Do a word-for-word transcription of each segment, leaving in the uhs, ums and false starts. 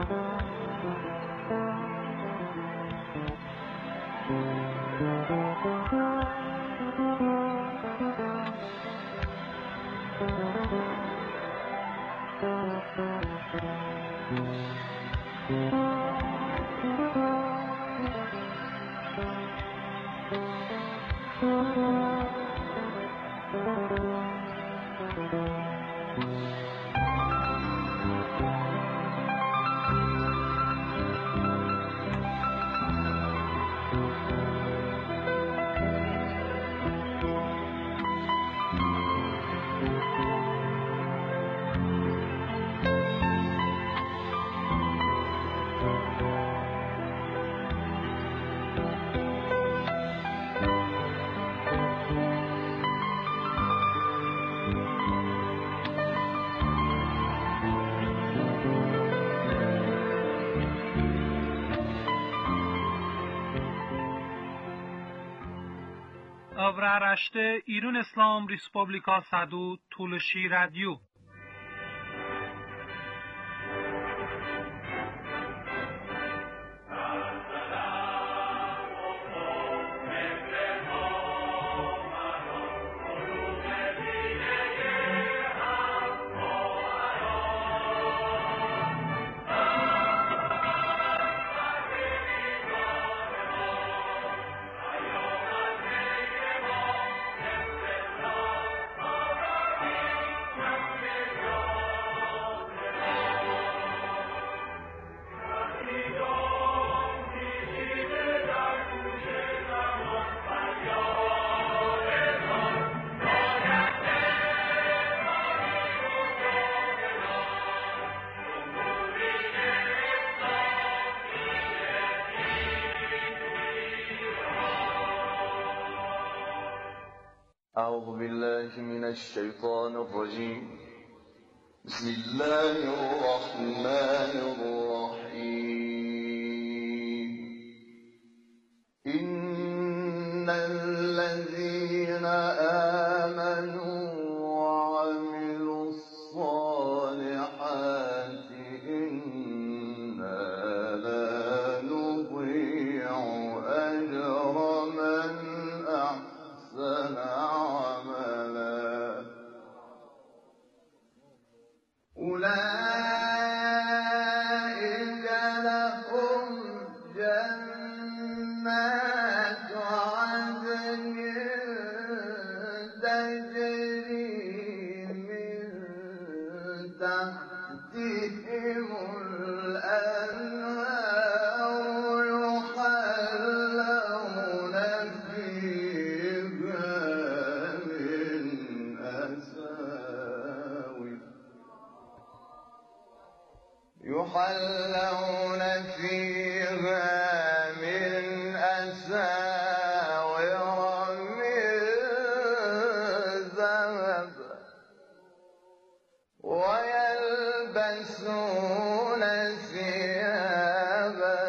Avraaraşte İran İslam Respublika Sadu Tuluşi Radyo. أعوذ بالله من الشيطان الرجيم بسم الله الرحمن الرحيم إن الذين آمنوا وعملوا الصالحات إنا لا نضيع أجر من أحسن أولئك لهم جنات عدن تجري من تحتهم الأنهار يحلون فيها من أساور يحلون فيها من أساور من ذهب ويلبسون ثيابا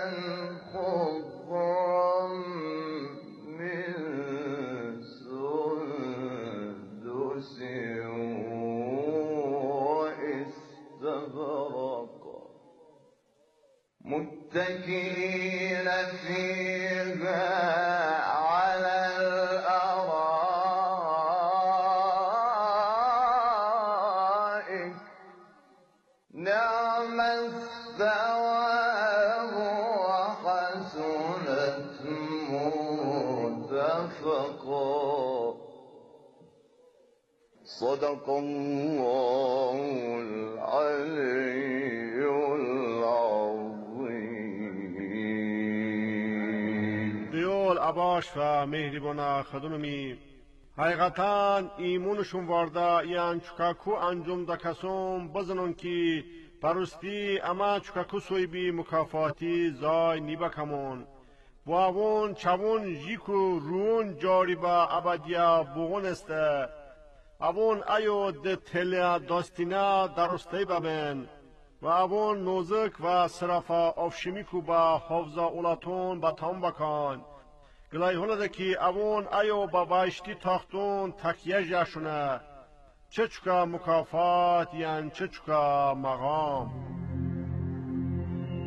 خضرا من سندس واستبرق متكئين فيها على الأرائك نعم الثواب وحسنت مرتفقا صدق الله العلي العظیم. دیول عباش و مهربانا خدونمی حقیقتا ایمونشون وارده یان چکاکو انجام دا کسوم بزنون که پرستی اما چکاکو سوی بی مکافاتی زای نیبا کمون و اون چوون جیکو رون جاری با ابدیا بغون استه اون ایو ده تله داستینا درسته ببین و اون نوزک و صرفا افشمیکو با حفظ اولاتون با تام بکن گلای هنده که اون ایو با بایشتی تاختون تکیه جاشونه چه چکا مکافات یان چه چکا مقام.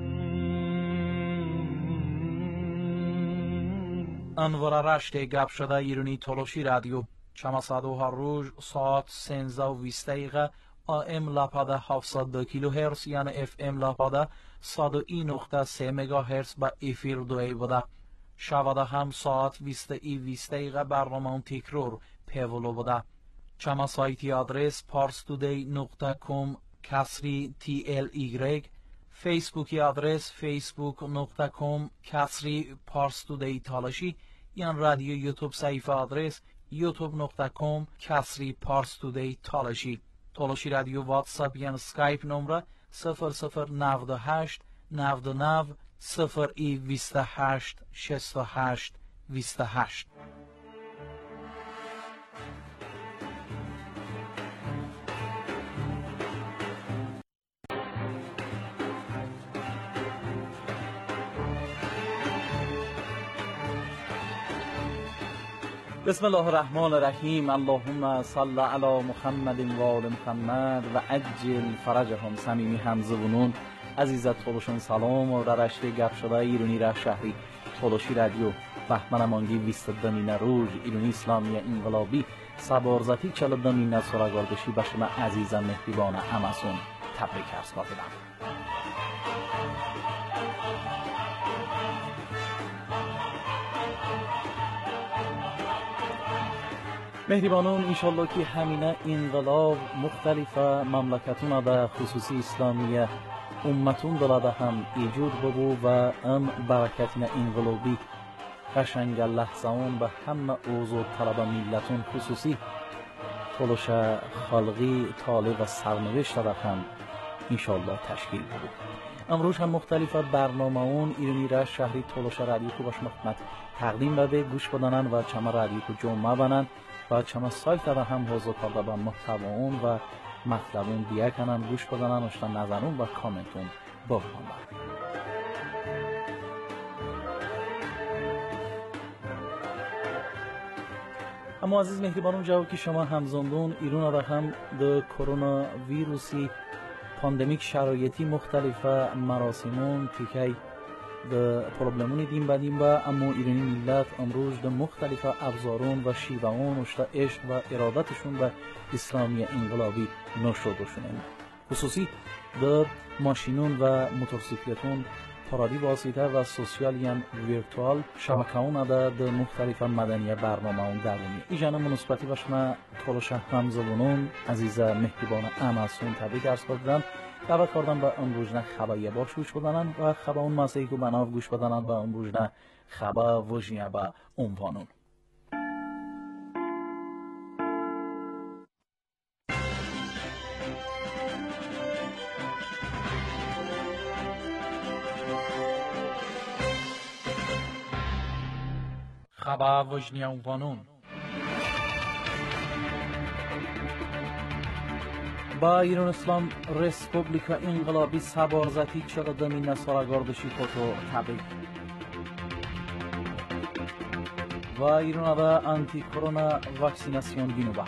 انوار رشت گپ شده ایرانی تلوشی رادیو چما صدو هر روز ساعت سنزده و بیست دقیقه آم لاپاده هفتصد و دو کیلو هرتز یعنی اف ام لاپاده صد و یک نقطه سه مگا هرتز با افیر دوی بوده. شواده هم ساعت بیست ای بیست دقیقه برنامه تکرار پیولو بوده. چما سایتی آدرس پارستودی نقطه کام کسری تی ال ایگرگ، فیسبوکی آدرس فیسبوک نقطه کام کسری پارستودی تالشی، یان رادیو یوتیوب صفحه آدرس یوتیوب نقطه کام کسری پارستودی تالشی. تالشی رادیو واتساپ یان سکایپ نمره صفر صفر نود و هشت نود و نه صفر ای بیست و هشت شصت و هشت بیست و هشت. بسم الله الرحمن الرحیم. اللهم صل علی محمد و آل محمد و عجل فرجهم. صمیمی همزبونون عزیزت طولشون سلام و در رشته گپ شده ایرانی ره شهری طولشی رادیو بهمن مانگی بیست و دو روز ایرانی اسلامی انقلابی سبارزتی چل دمین سراگردشی به شما عزیزم مهربان همسون تبریک عرض کردم. مهربانون انشالله که همینه انقلاب مختلف مملکتون در خصوصی اسلامی امتون دلاده هم ایجود ببو و ام برکتین انقلابی قشنگ لحظه اون به همه اوضاع طلب ملتون خصوصی طولش خلقی طالب و سرنوشت در هم انشالله تشکیل ببو. امروز هم مختلف برنامه اون ایرانی ره شهری طولش رادیو کو باش مخدمت تقدیم بده گوش بدنن و چما رادیو کو جمعه بنن و چما سایت در هم حضور کرده با محتوا اون و مطلبون دیگه کنن گوش بدنن اشتن نظرون و کامنتون بکنن. اما عزیز مهربانون جواب که شما همزندون ایران را هم د کرونا ویروسی پاندمیک شرایطی مختلف مراسمون تیکی د پروبلمونی دیم بدیم با اما ایرانی ملت امروز د مختلف ابزارون و شیوهون اشتا عشق و ارادتشون به اسلامی انقلابی نشودشونن. خصوصی د ماشینون و موتورسیکلتون پارادی واسطه و سوسیال یان ویرتوال شبکه‌ون د مختلف مدنی برنامه‌ون درونی ایجان مناسبتی باشما طولش همزبونون عزیز مهربان امسون تبریک عرض کردم. دعوت کردم به امروز نه خبر باش گوش بدنن و خبر اون مسئله که بناو گوش بدنن و امروز نه خبر وجنیه به عنوانون. خبر وجنیه عنوانون با ایران اسلام رسپوبلیکا انقلابی سبارزتی چل دمین سالگردشی خودو تبریک و ایران دا آنتی کرونا واکسیناسیون گینوبا.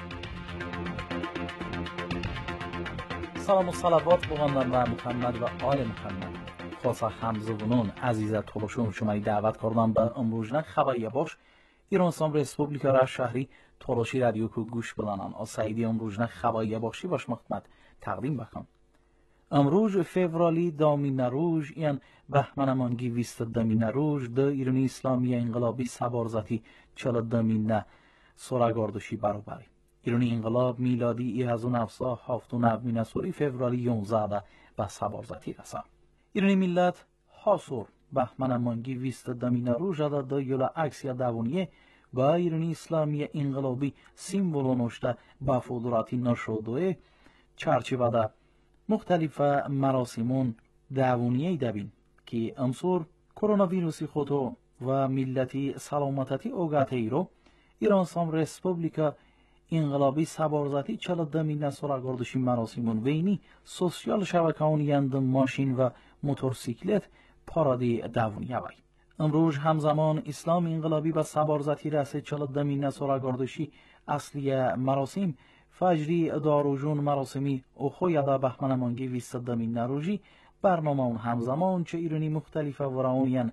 سلام و صلوات بگندن و محمد و آل محمد. خاصا همزبونون عزیزت طولشون شمایی دعوت کردم به امروز نه خبری باش ایران اسلام رسپوبلیکا ره شهری طولشی رادیو کو گوش بدنن از سعیدی امروز نه خبری باشی باش مخدمت تقدیم بکن. امروز فورالی دامین روز این بهمن مانگی بیست دمین روز د ایرانی اسلامی انقلابی سبارزتی چل دمین سراگردشی برابری ایرانی انقلاب میلادی ای از اون افسا هفت و نوین سوری فورالی یونزده و سبارزتی رسا. ایرانی ملت حاصر بهمن مانگی بیست دمین روز د یولا عکسی دوونیه و ایرانی اسلامی انقلابی سیمبولو نوشته با فودراتی نشدوه چرچه ده مختلف مراسمون دوونیه دبین که امسور کرونا ویروسی خودو و ملتی سلامتتی اوگاته ای رو ایران سام رسپوبلیکا انقلابی سبارزتی چل دمین سراگردشی مراسمون وینی سوسیال شبکه‌ون یند ماشین و موتورسیکلت پارادی دوونیه وی. امروز همزمان اسلام انقلابی و سبارزتی رسه چل دمین سراگردشی اصلی مراسم فجری داروجون مراسمی او خوی دا بهمن مانگی بیست دمین روزی برنامه اون همزمان چه ایرانی مختلف و راونین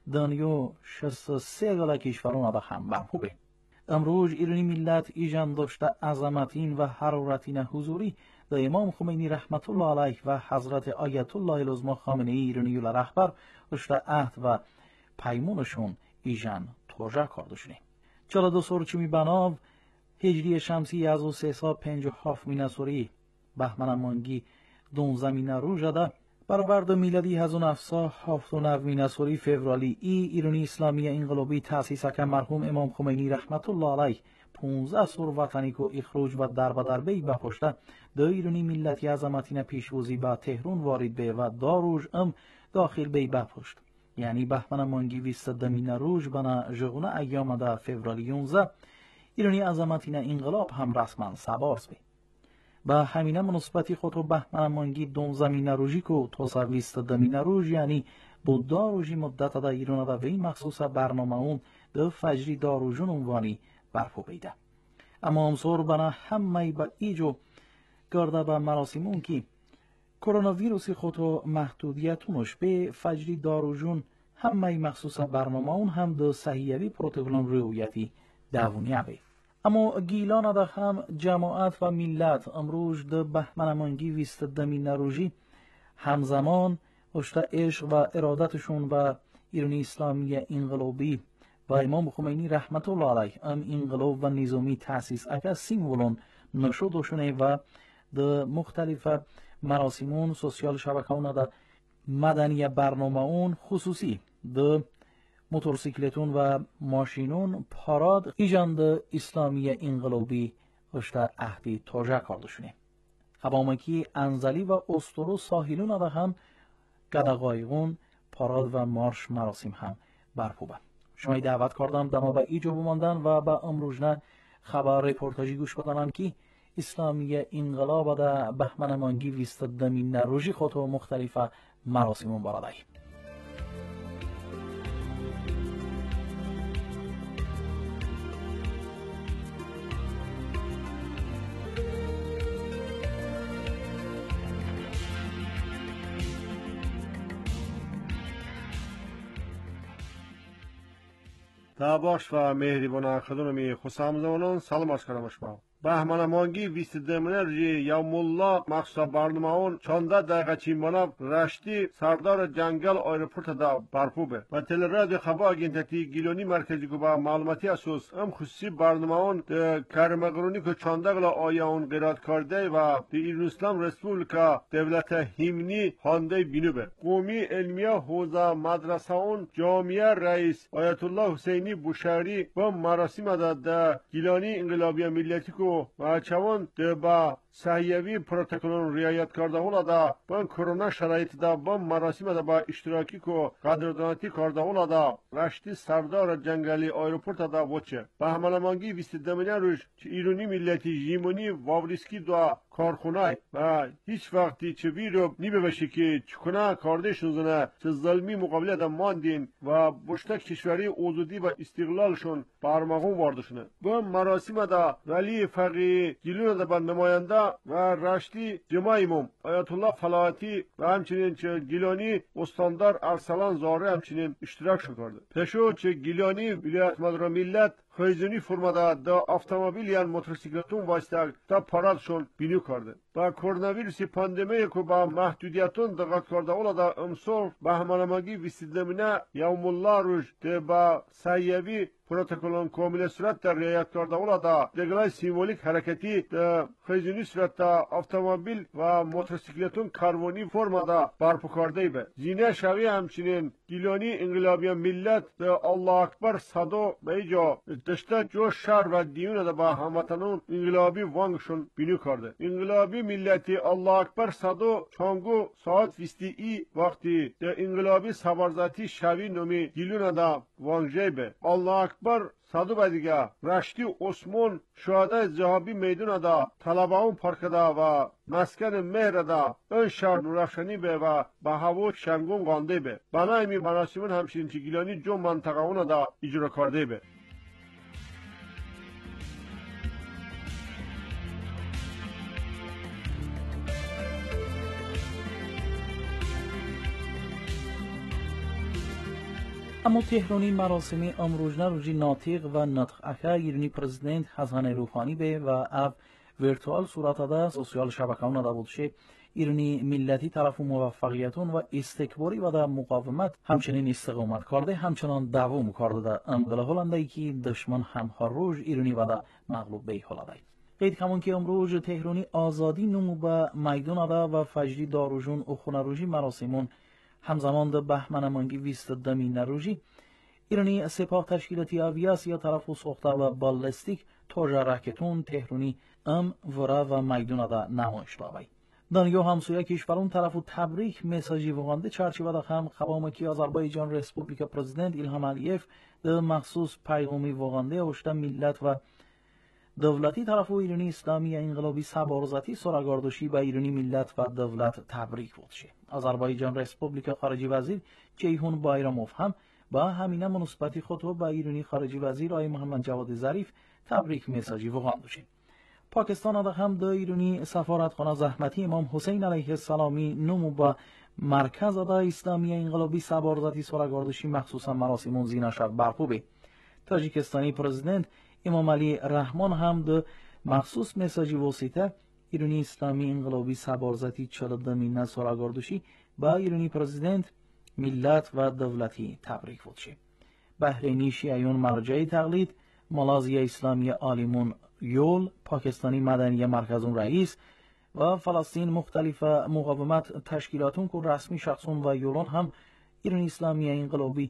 دنیا شصت و سه گل کشوران دا هم برپوبه. امروز ایرانی ملت ایجان داشته عظمتین و حرارتین حضوری دا امام خمینی رحمت الله علیه و حضرت آیت الله العظما خامنه ای ایرانی و رهبر داشته عهد و پیمونشون ایجان توجه کردشونه. چالا دو سورچمی بناو هجری شمسی از و سه سال پنج و هفت مینسوری بهمن مانگی دون زمین رو جده برابر میلادی هزار و نهصد و هفتاد و نه مینسوری فوریه ای ایرانی اسلامی انقلابی تأسیس که مرحوم امام خمینی رحمت الله علیه پانزده سور وطنی کو اخراج و در بدر بی بپشته دو ایرانی ملتی عظمتین پیشوزی با تهران وارد به و داروج ام داخل بی بپشت. یعنی بهمن مانگی بیست دمین روز بنا جغونه ایام دا فوریه یونزده ایرانی عظمتین انقلاب هم رسما سبارس بی. با همینه مناسبتی خود رو بهمن مانگی دونزمین روزی کو تا سر بیست دمین روز یعنی بود داروجی مدت دا ایران دا وی مخصوص برنامه اون دو فجری داروجون عنوانی برپو بیده. اما امسور بنا همه با ایجو گرده با مراسمون که کرونا ویروسی خود رو محدودیتونش به فجری داروجون همه مخصوص برنامه اون هم دو صحیحوی پروتکلون رویتی دوونیه بی. اما گیلان دا هم جماعت و ملت امروز ده بهمن مانگی ویست دمین روزی همزمان اشتا عشق و ارادتشون و ایرانی اسلامی انقلابی و امام خمینی رحمت الله علیه ام انقلاب و نظامی تأسیس اکا سیمولون نشودشونه و ده مختلف مراسمون سوسیال شبکه‌ون دا مدنی برنامه اون خصوصی ده موتورسیکلتون و ماشینون پاراد ایجاند اسلامی انقلابی اشتا عهدی توجه کردشونه. هبامکی انزلی و استرو ساحلون دا هم گدقایقون پاراد و مارش مراسم هم برپوبه. شما دعوت کردم دما با ایجو بماندن و با امروزنه خبر رپورتاجی گوش بدنم که اسلامی انقلاب دا بهمن مانگی ویست دمین روزی خود و مختلف مراسمون باراده. تاباش و مهربان خدمتی خوشامزمانان سلام عرض کنم شما. بهمن مانگی بیست دمینر یوم الله مخصوص برنامه اون چانده دقیقه چیمانه رشتی سردار جنگل آیرپورت دا برپوبه و تلرادیو خبر آگینتتی گیلونی مرکزی که با معلوماتی اساس ام خصوصی برنامه اون کرمگرونی که چانده گلا آیا اون قراد کرده و دی ایران اسلام رسپوبلیکا دولت هیمنی هانده بینوبه قومی علمیه حوزه مدرسه اون جامعه رئیس آیت الله حسینی بوشهری و مراسم دا دا گیلانی انقلابی ملیتی که و چوان با صحیحوی پروتکلون رعایت کرده اولا دا با کرونا شرایط دا با مراسم دا با اشتراکی کو قدردانتی کرده اولا دا رشتی سردار جنگلی آیروپورت دا وچه بهمن مانگی بیست دمین روز ایرانی ملتی جیمونی واوریسکی دا کارخونه و هیچ وقتی چه ویرو نیبه بشه که چکنه کاردشون زنه چه ظلمی مقابله دا ماندین و بشتک کشوری اوزودی و استقلالشون برمغون واردشونه با مراسم دا ولی فقی گیلون دا با نماینده و رشتی جماع امام آیت الله فلاحتی و همچنین چه گیلانی استاندار ارسلان زاره همچنین اشتراک کرده پشو چه گیلانی ولایت مدار ملت خیزونی فرماده دا автомобیل یا موتورسیکلتون واسطه تا پارادشون بینیو کرده با کرونا ویروس پاندمی که با محدودیتون دقت کرده اولا دا امسال بهمن مانگی بیست دمینه یوم الله روز با صحیحوی پروتکلون کامل صورت در رعایت کرده اولا دا دگلای سیمبولیک حرکتی دا خیزونی صورت دا автомобیل و موتورسیکلتون کاروانی فرما دا برپا کرده به زینه شوی همچنین گیلانی انقلابی ملت دا الله اکبر صدا به ایجا دشته جوش شهر و دیون دا با هموطنون انقلابی وانگشون بینیو کرده انقلابی ملتی الله اکبر صدا چانگو ساعت ویستی ای وقتی دا انقلابی سوارزاتی شوی نومی گیلون دا وانگجه به الله اکبر صدو بدیگه رشتی عثمان شهده جهابی میدون دا طلباون پارک دا و مسکن مهر دا این شهر نورافشانی به و به هوا شنگون گانده به بنای می مراسمون همچنین چی گیلانی جو منطقه اون دا اجرا کرده به اما تهرانی مراسمی امروزنا روزی ناطق و نطق اکا ایرانی پرزیدنت حسن روحانی به و اف ورچوال صورت ده سوسیال شبکه‌ها ده بودشه ایرانی ملتی طرف موفقیتون و استکباری و در مقاومت همچنین استقامت کرده، همچنان دوام کرده در انقلاب هلندی که دشمن هم هر روز ایرانی و در مغلوب به هلندی. قید کمون که امروز تهرانی آزادی نمو به میدان ده و فجری داروژون و خونروژی مراسمون همزمان ده بهمن مانگی ویست دمی نروژی ایرانی سپاه تشکیلاتی آویاسیا طرف سوخته و بالستیک توجه راکتون تهرانی ام ورا و میدان ده نمایش داوی. دانیو همسویا کشورون طرفو تبریک مساجی وغانده چارچوبه ده هم قوامکی آذربایجان رسپوبلیکا پرزیدنت ایلهام علیف ده مخصوص پیغامی وغانده اوشته ملت و دولتی طرفو ایرانی اسلامی انقلابی سبارزتی سراگاردوشی به ایرانی ملت و دولت تبریک بودشه. آذربایجان رسپوبلیکا خارجی وزیر جیهون بایراموف هم با همینه مناسبتی خود با ایرانی خارجی وزیر آقای محمد جواد ظریف تبریک مساجی وغاندوشه. پاکستان ده هم ده ایرانی سفارتخانه زحمتی امام حسین علیه السلامی نمو با مرکز ده اسلامی انقلابی سبارزتی سراگاردوشی مخصوصا مراسم زینا شب برپو به. تاجیکستانی پرزیدنت امام علی رحمان هم ده مخصوص مساجی واسطه ایرانی اسلامی انقلابی سبارزتی چلدمین سراگاردوشی با ایرانی پرزیدنت ملت و دولتی تبریک بودشه. بحرینی شیعیون مرجع تقلید، مالازیا اسلامی عالمون یول، پاکستانی مدنی مرکزون رئیس و فلسطین مختلف مقاومت تشکیلاتون که رسمی شخصون و یولون هم ایرانی اسلامی انقلابی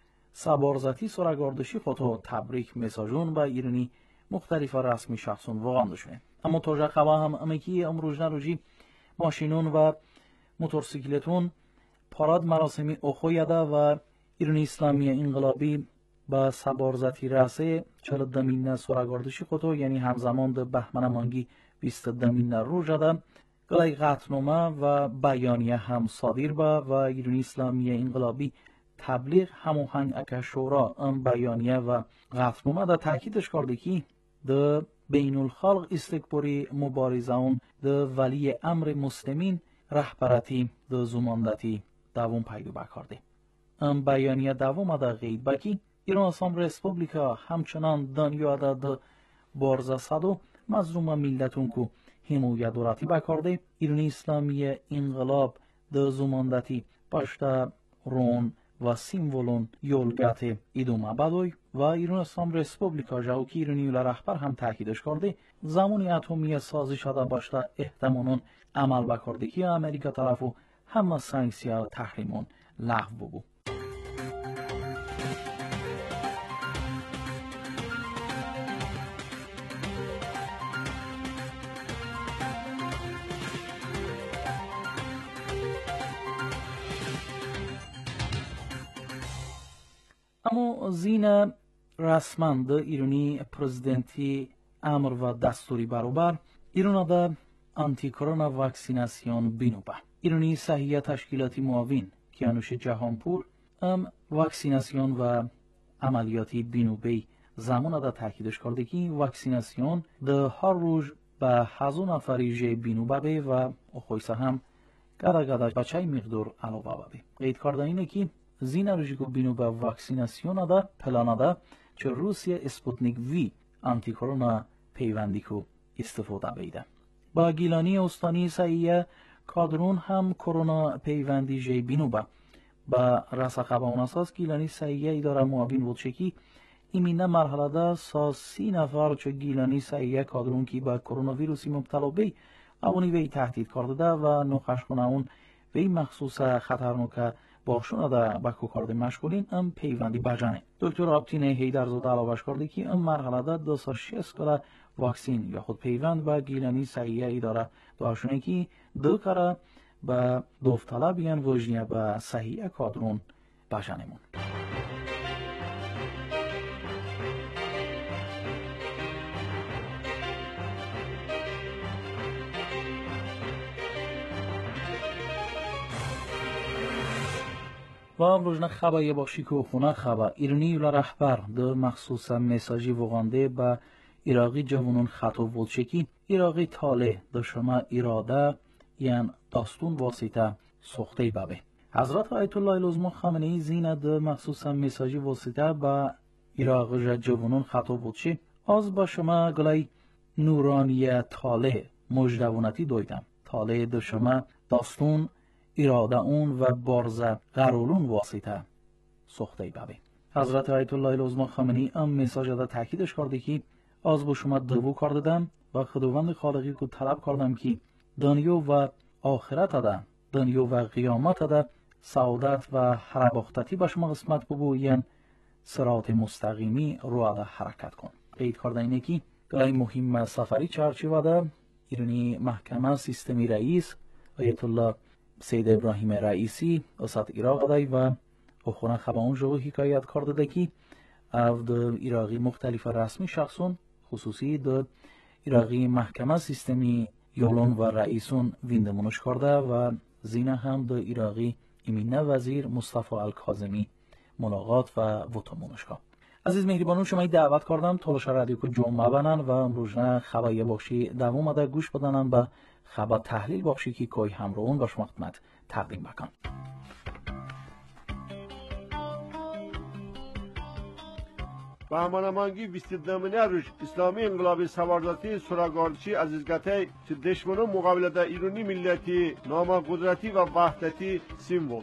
سبارزتی سراگاردوشی خودو تبریک مساجون و ایرانی مختلف رسمی شخصون وغاندشونه. اما توجه خبا هم امکی امروز نروجی ماشینون و موتورسیکلتون پاراد مراسمی اخویده و ایرانی اسلامی انقلابی با سبارزتی راسه چهل دمین سراگاردوشی خودو یعنی همزمان ده بهمن مانگی بیست دمین رو جده گلای قطنامه و بیانیه هم صادر با و ایرانی اسلامی انقلابی تبلیغ هماهنگ اکا شورا ام بیانیه و قطنامه ده تاکیدش کرده که ده بین الخلق استکباری مبارزه اون ده ولی امر مسلمین رهبرتی ده زماندتی دوام پیدا بکرده. ام بیانیه دوام ده غید بکی ایران اسلام رسپوبلیکا همچنان دنیا ده بارزه صدو مظلوم ملتون کو حمایت دوراتی بکرده ایرانی اسلامی انقلاب ده زماندتی پشت رون و سیمولون یولگت ایدوما بدوی و ایران اسلام رسپوبلیکا جاو که ایرانی رهبر هم تاکیدش کرده زمانی اتمی سازی شده باشته احتمالون عمل بکرده که امریکا طرفو همه سانکسیا تحریمون لغو ببو. اما زین رسما ده ایرانی پرزیدنتی امر و دستوری برابر ایران ده آنتی کرونا واکسیناسیون بینوبه ایرانی صحیح تشکیلاتی معاون کیانوش جهانپور ام واکسیناسیون و عملیاتی بینوبه زمان ده تاکیدش کرده که واکسیناسیون ده هر روز به هزار نفری جه بینوبه به و اخویسه هم گده گده بچه مقدار علاوه به قید کرده اینه که زین روزیکو بینو به واکسیناسیون ده پلان ده چه روسیه اسپوتنیک وی آنتی کرونا پیوندی کو استفاده بیده. با گیلانی استانی سعیه کادرون هم کرونا پیوندی جی بینو به با رسخه با اون اساس گیلانی سعیه اداره معاون بود چکی ایمینه مرحله ده سا سی نفر چه گیلانی سعیه کادرون کی با کرونا ویروسی مبتلا بی اونی وی تهدید کرده ده و نخش کنه اون وی مخصوص خطرناک باشون ده با کوکارد مشغولین ام پیوندی بجانه. دکتر آبتین هیدرزاده علاوهش کرده که ام مرحله ده دو سا شیست کلا واکسین یا خود پیوند با گیلانی سعیه اداره داشونه که دو کاره با داوطلب بیان وجنیه با صحیح کادرون بجانمون. و امروزنا خبایی باشی که خونه خبا ایرانی و رهبر ده مخصوص مساجی وغانده با ایراقی جوانون خطاب ولچکی ایراقی تاله ده شما اراده یعن داستون واسطه سخته بابه حضرت آیت الله العظما خامنه‌ای زینه ده مخصوصا مساجی واسطه با ایراق جوانون خطاب بود چی از با شما گلای نورانی طالع مجدونتی دویدم طالع ده شما داستون اراده اون و بارزه قرولون واسطه سخته بابی حضرت آیت الله العظما خامنه‌ای ام مساج ده تاکیدش کرده که از با شما دوو کار دادم و خداوند خالقی کو طلب کردم که دنیا و آخرت ده دنیا و قیامت ده سعادت و هرباختتی به شما قسمت بگوین صراط مستقیمی رو ده حرکت کن قید کردن اینه که گلای مهم سفری چارچوبه ده ایرانی محکمه سیستمی رئیس آیت الله سید ابراهیم رئیسی اسات عراق ده و اخوان خبرون جو حکایت کرده ده که او ده عراقی مختلف رسمی شخصون خصوصی ده عراقی محکمه سیستمی یولون و رئیسون ویندمونش کرده و زینه هم ده عراقی امینه وزیر مصطفی الکاظمی ملاقات و وطمونش کرد. عزیز مهربانون شما دعوت کردم تلاش رادیو کو جمعه بنن و امروزنه خبر بخشی دوم ده گوش بدنن به خبر تحلیل بخشی که کوی همراهون با شما خدمت تقدیم بکن. به همانمانگی ویستیدنامه روش اسلامی انقلابی سوارزاتی سراغاردشی عزیزگته چه دشمنو مقابل ده ایرانی ملتی نام قدرتی و وحدتی سیمبول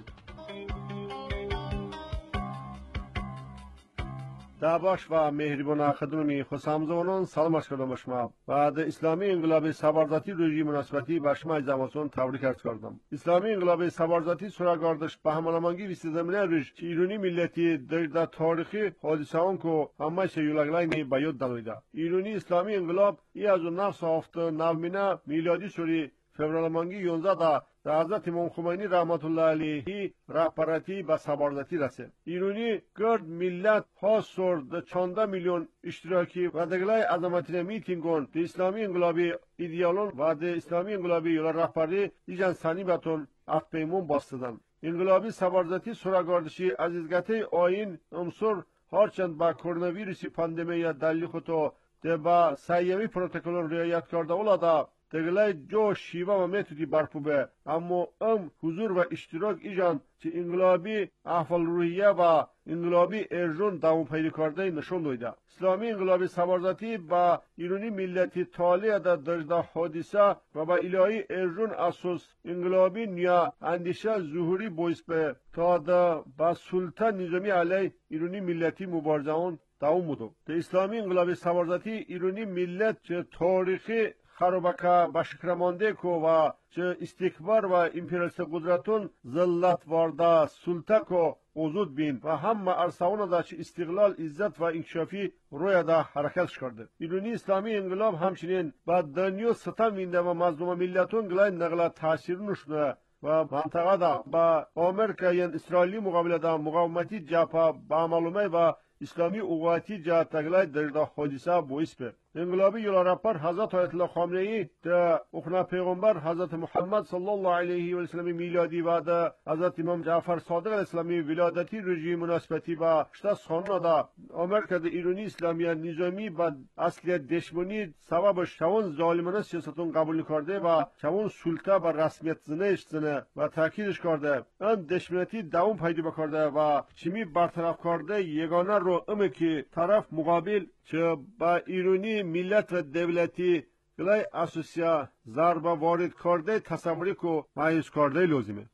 دعواش و مهربان خدمتی خوشامزونان سلام عرض کردم شما بعد اسلامی انقلاب سوارزاتی روی مناسبتی به شما زمانسون تبریک عرض کردم اسلامی انقلاب سوارزاتی سراغاردش به همانمانگی ویستیدنامه روش ایرانی ملتی در تاریخی حادثه اون کو همه شیولگلای بیاد دلویده ایرانی اسلامی انقلاب ای از اون نفس هفته نومینه میلادی سوری فوریه مانگی یازده دا در حضرت امام خمینی رحمت الله علیه رهبرتی به سوارزاتی رسید. ایرانی گرد ملت ها سرد چانده میلیون اشتراکی و دگلای عظمتین میتینگون ده اسلامی انقلابی ایدیالون و ده اسلامی انقلابی یولا رهبری ایجان سانی بطول افپیمون باستدن. انقلابی سوارزاتی سراغاردشی عزیزگته آین امسور هرچند با کرونا ویروسی پاندمی دلیل خودو ده با سیمی پروتکلون رعایت کرده اولادا دگلای جو شیوه و میتودی برپو به اما ام حضور و اشتراک ایجان چه انقلابی احوال روحیه و انقلابی ارجون دوام پیدا کرده نشون دویده اسلامی انقلابی سوارزاتی با ایرانی ملتی طالع در درجه حادثه و با الهی ارجون اساس انقلابی نیا اندیشه ظهوری باعث به تا دا با سلطه نظامی علی ایرانی ملتی مبارزان دوام بودو ده اسلامی انقلابی سوارزاتی ایرانی ملت چه تاریخی خرابکا بشکرمانده کو و چه استکبار و امپریالیست قدرتون ذلت وارده سلطه کو وجود بین و همه ارساون دا چه استقلال عزت و انکشافی روی دا حرکت کرده ایرانی اسلامی انقلاب همچنین با دنیا ستم وینده و مظلوم ملتون گلای نقل تاثیر نشده و منطقه دا با آمریکا یا اسرائیلی مقابله دا مقاومتی جبهه با معلومه و اسلامی اوقاتی جهت تگلای در حادثه باعث به انقلابی یولا رهبر حضرت آیت الله خامنه‌ای ده اخنا پیغمبر حضرت محمد صلی الله علیه و سلم میلادی و ده حضرت امام جعفر صادق اسلامی ولادتی رژیم مناسبتی با شتاس خانه ده آمریکا ده ایرانی اسلامی نظامی با اصلی دشمنی سبب شون ظالمانه سیاستون قبول کرده و شون سلطه با رسمیت زنش زنه و تاکیدش کرده ان دشمنتی دوام پیدا بکرده و چمی برطرف کرده یگانه رو امه که طرف مقابل چه با ایرانی ملت و دولتی گلای اساسیا ضربه وارد کرده تصوری کو مایوس کرده لازمه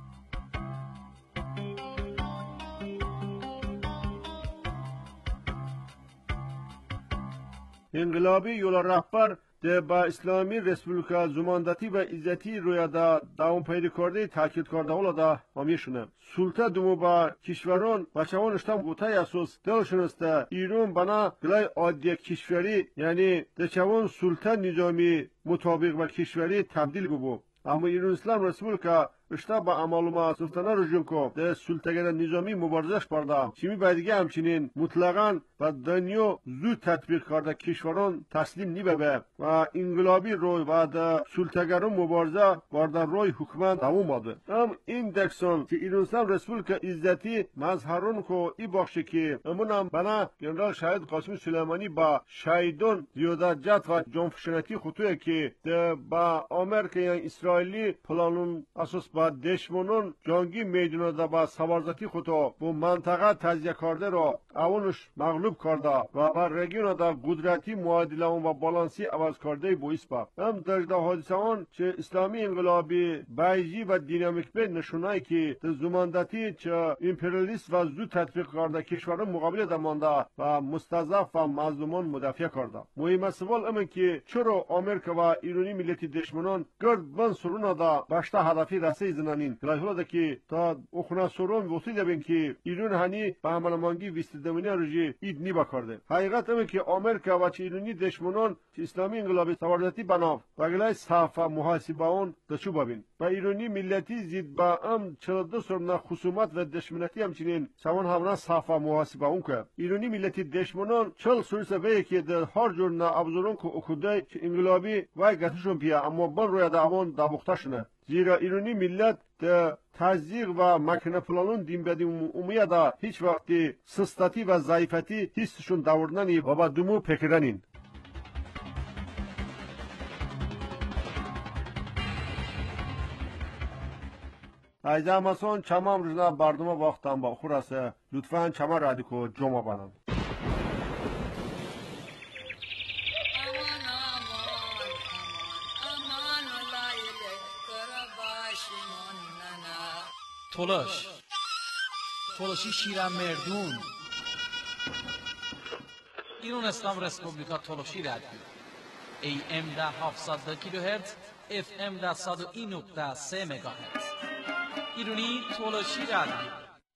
انقلابی یولا رهبر ده با اسلامی رسپولیکا زماندتی و عزتی روی دا دوام پیدا کرده تاکید کرده اولا دا همیشونه سلطه دومو با کشوران و چوان اشتم گوتای اساس دلشون است ایران بنا گلای عادی کشوری یعنی ده چوان سلطه نظامی مطابق و کشوری تبدیل ببو اما ایران اسلام رسپولیکا اشتا با معلومات سلطنه رژیم کو ده سلطه‌گر نظامی مبارزش برده چیمی بعدیگه همچنین مطلقاً و دنیا زود تطبیق کرده کشوران تسلیم نیبه و انقلابی روی و ده سلطه‌گران مبارزه برده روی حکومت دوام باده ام این دکسون که ایران اسلام رسپولیکا عزتی مظهرون کو ای بخشی که امونم بنا جنرال شهید قاسم سلیمانی با شهیدان زیادت جت و جنفشنتی خطوه که ده با آمریکا یا اسرائیلی پلانون اساس و دشمنان جنگی میدان دا با سوارزاتی خودتا بو منطقه تجزیه کرده را اونش مغلوب کرده و بر رگیون دا قدرتی معادله و بالانسی عوض کرده باعث با هم در حادثه آن چه اسلامی انقلابی بایجی و دینامیک به نشونایی که زماندتی چه امپریالیست و زود تطبیق کرده کشوران مقابل دمانده و مستضعف و مظلومان مدافع کرده. مهم سوال امن که چرا آمریکا و ایرانی ملتی دشمنان گرد بن سرون دا باشتا هدفی رسه زنانین گلایهولا دا که تا اخنا سرون وصول بین که ایران هنی به عمل مانگی ویستدمانی روژی اید نیبا کرده. حقیقت امن که آمریکا و چه ایرانی دشمنان چه اسلامی انقلابی سواردتی بناف و گلای صاف و محاسبه اون دچو ببین. و ایرانی ملتی زید با ام چهل و دو سرنا خصومت و دشمنتی همچنین سوان همراه صاف و محاسبه اون که ایرانی ملتی دشمنان چهل سوریس به که در هر جور نا ابزارون که اکوده چه انقلابی وای گتشون پیا اما بن روی دعوان دابخته شنه. زیرا ایرانی ملت در تزیق و مکنه پلانون دیم بدیم امیه دا هیچ وقتی سستاتی و ضعیفتی حسشون داوردنی و با دمو پکرنین. ایزا مسون چمام رجنا باردوما وقتان با خوراسه لطفاً چما رادیکو جمع بانم. تلاش تلاشی شیرم مردون ایران اسلام رسپوبلیکا تلاشی رادیو ای ام ده هفتصد کیلوهرتز اف ام ده صد و این نقطه سه مگاهرتز ایرانی تلاشی رادیو.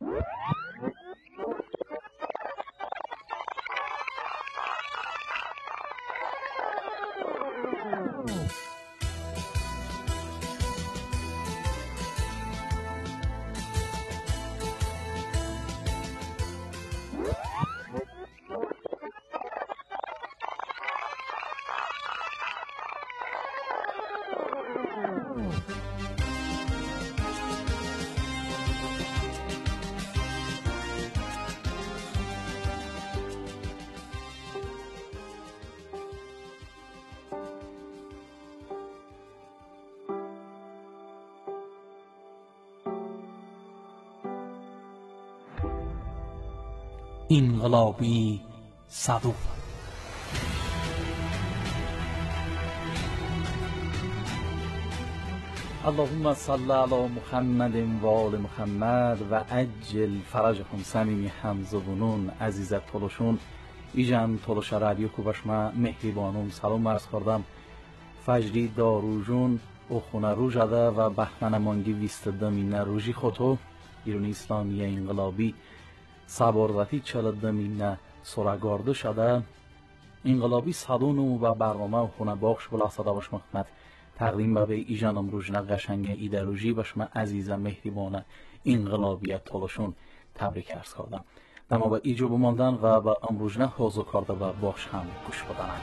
انقلابی صدوق اللهم صل علی محمد و آل محمد و عجل فرجهم. صمیمی حمزه بونون عزیزت تلوشون ایجان تلوش رادیو کو بشما مهربانم سلام عرض کردم. فجری داروجون او خونه رو جده و بهمن مانگی ویستدمی نروژی خودو ایرانی اسلامی انقلابی ساباردتی چلدمی نه سرگارده شده. انقلابی صدون و برنامه و خونه باخش بلا صدا باش محمد تقدیم به ایجان امروژنا قشنگ ایدئولوژی باش من عزیزم مهربانه انقلابیت تلاشون تبریک عرض کردم. دما به ایجو بماندن و به امروژنا حوضو کرده و باش هم گوش بدنم.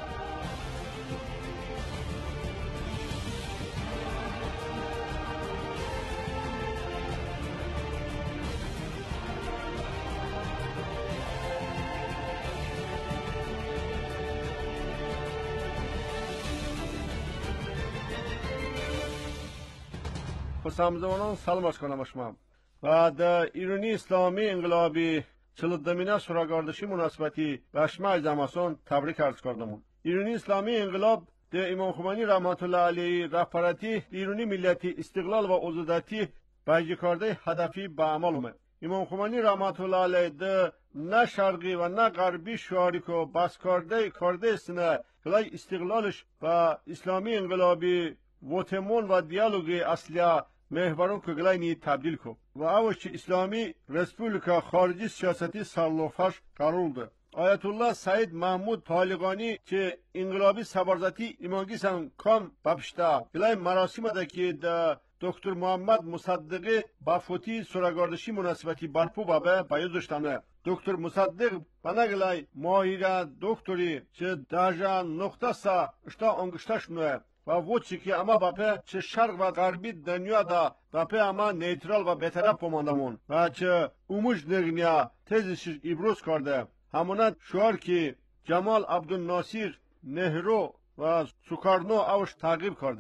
خسامزمانان سلام از کنم اشمام و در ایرانی اسلامی انقلابی چلدمینه سراگاردشی مناسبتی و اشما زماسون تبریک عرض کردمون. ایرانی اسلامی انقلاب در امام خمینی رحمت الله علیه رهبرتی ایرانی ملتی استقلال و آزادی بایجی کرده هدفی به عمل اومد. امام خمینی رحمت الله علیه در نه شرقی و نه غربی شعاری که بس کرده کرده سنه کلای استقلالش و اسلامی انقلابی وطمون و دیالوگی اصلیه محورون که گلاینی تبدیل کو و اوش اسلامی رسپولیکا خارجی سیاستی سرلوفش قرار ده. آیت الله سعید محمود طالقانی که انقلابی سبارزتی ایمانگی سن کام بپشتا گلای مراسم ده که ده دکتر محمد مصدقی با فوتی سراگاردشی مناسبتی برپو بابه باید داشتنه. دکتر مصدق بناگلای ماهیره دکتری چه درجه نقطه سا اشتا انگشتش نوه و وچی که اما باپه چه شرق و غربی دنیا دا باپه اما نیترال و بهتره پماندمون و چه اوموش نگنیا تزیش ابروز کرده. همونت شعار که جمال عبدالناصر نهرو و سوکارنو اوش تعقیب کرده.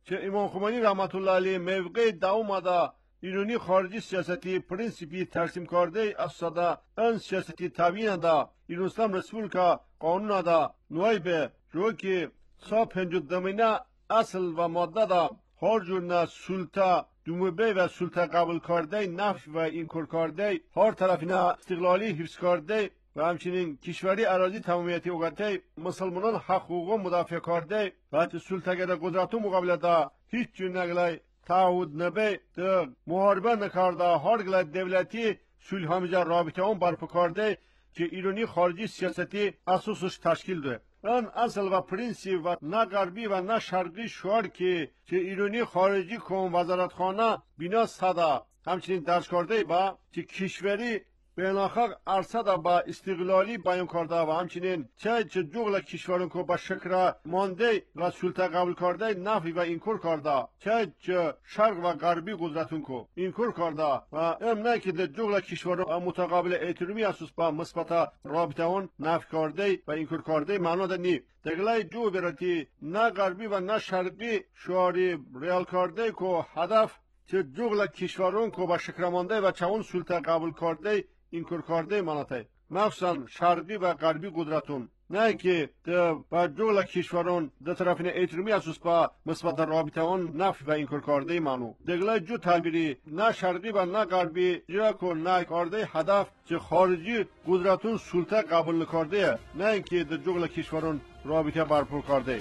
چه امام خمینی رحمت الله علیه موقع دوم دا ایرانی خارجی سیاستی پرینسیپی ترسیم کرده اصدا ان سیاستی تابعین دا ایران اسلام رسپولیکا قانون دا نوعی به جو که سا پنجود دمینه اصل و ماده دا هر جور نه سلطه دومبه و سلطه قبول کرده نفی و اینکار کرده هر طرف نه استقلالی حفظ کرده و همچنین کشوری اراضی تمامیتی اوگته مسلمانان حقوق مدافع کرده و حتی سلطه گره قدرتو مقابل دا هیچ جور نگلای تعهد نبه ده محاربه نکرده هر گلای دولتی صلح همیجا رابطه اون برپا کرده که ایرانی خارجی سیاستی اساسش تشکیل ده آن اصل و پرینسیپ و نه غربی و نه شرقی شعار که که ایرانی خارجی کن وزارتخانه بنا صدا همچنین درج کرده با که کشوری بیناخر عرصه دا با استقلالی بیان کرده و همچنین چه چه جغل کشورون که با شکر مانده و سلطه قبول کرده نفی و اینکور کرده چه چه شرق و غربی قدرتون که اینکور کرده و ام نه که ده جغل کشورون متقابل احترامی اساس با مثبت رابطه اون نفی کرده و اینکور کرده معنا ده نی دگلای جو برتی نه غربی و نه شرقی شعاری ریال کرده که هدف چه جغل کشورون که با شکر مانده و چون سلطه قبول کرده اینکار کرده مناطق مخصوصا شرقی و غربی قدرتون نه که با جغل کشورون در طرفین احترامی اساس با مثبت رابطه اون نفی و اینکار کرده منو دگلای جو تعبیری نه شرقی و نه غربی جا که نه کرده هدف چه خارجی قدرتون سلطه قبول نکرده نه اینکه در جغل کشورون رابطه برپا کرده.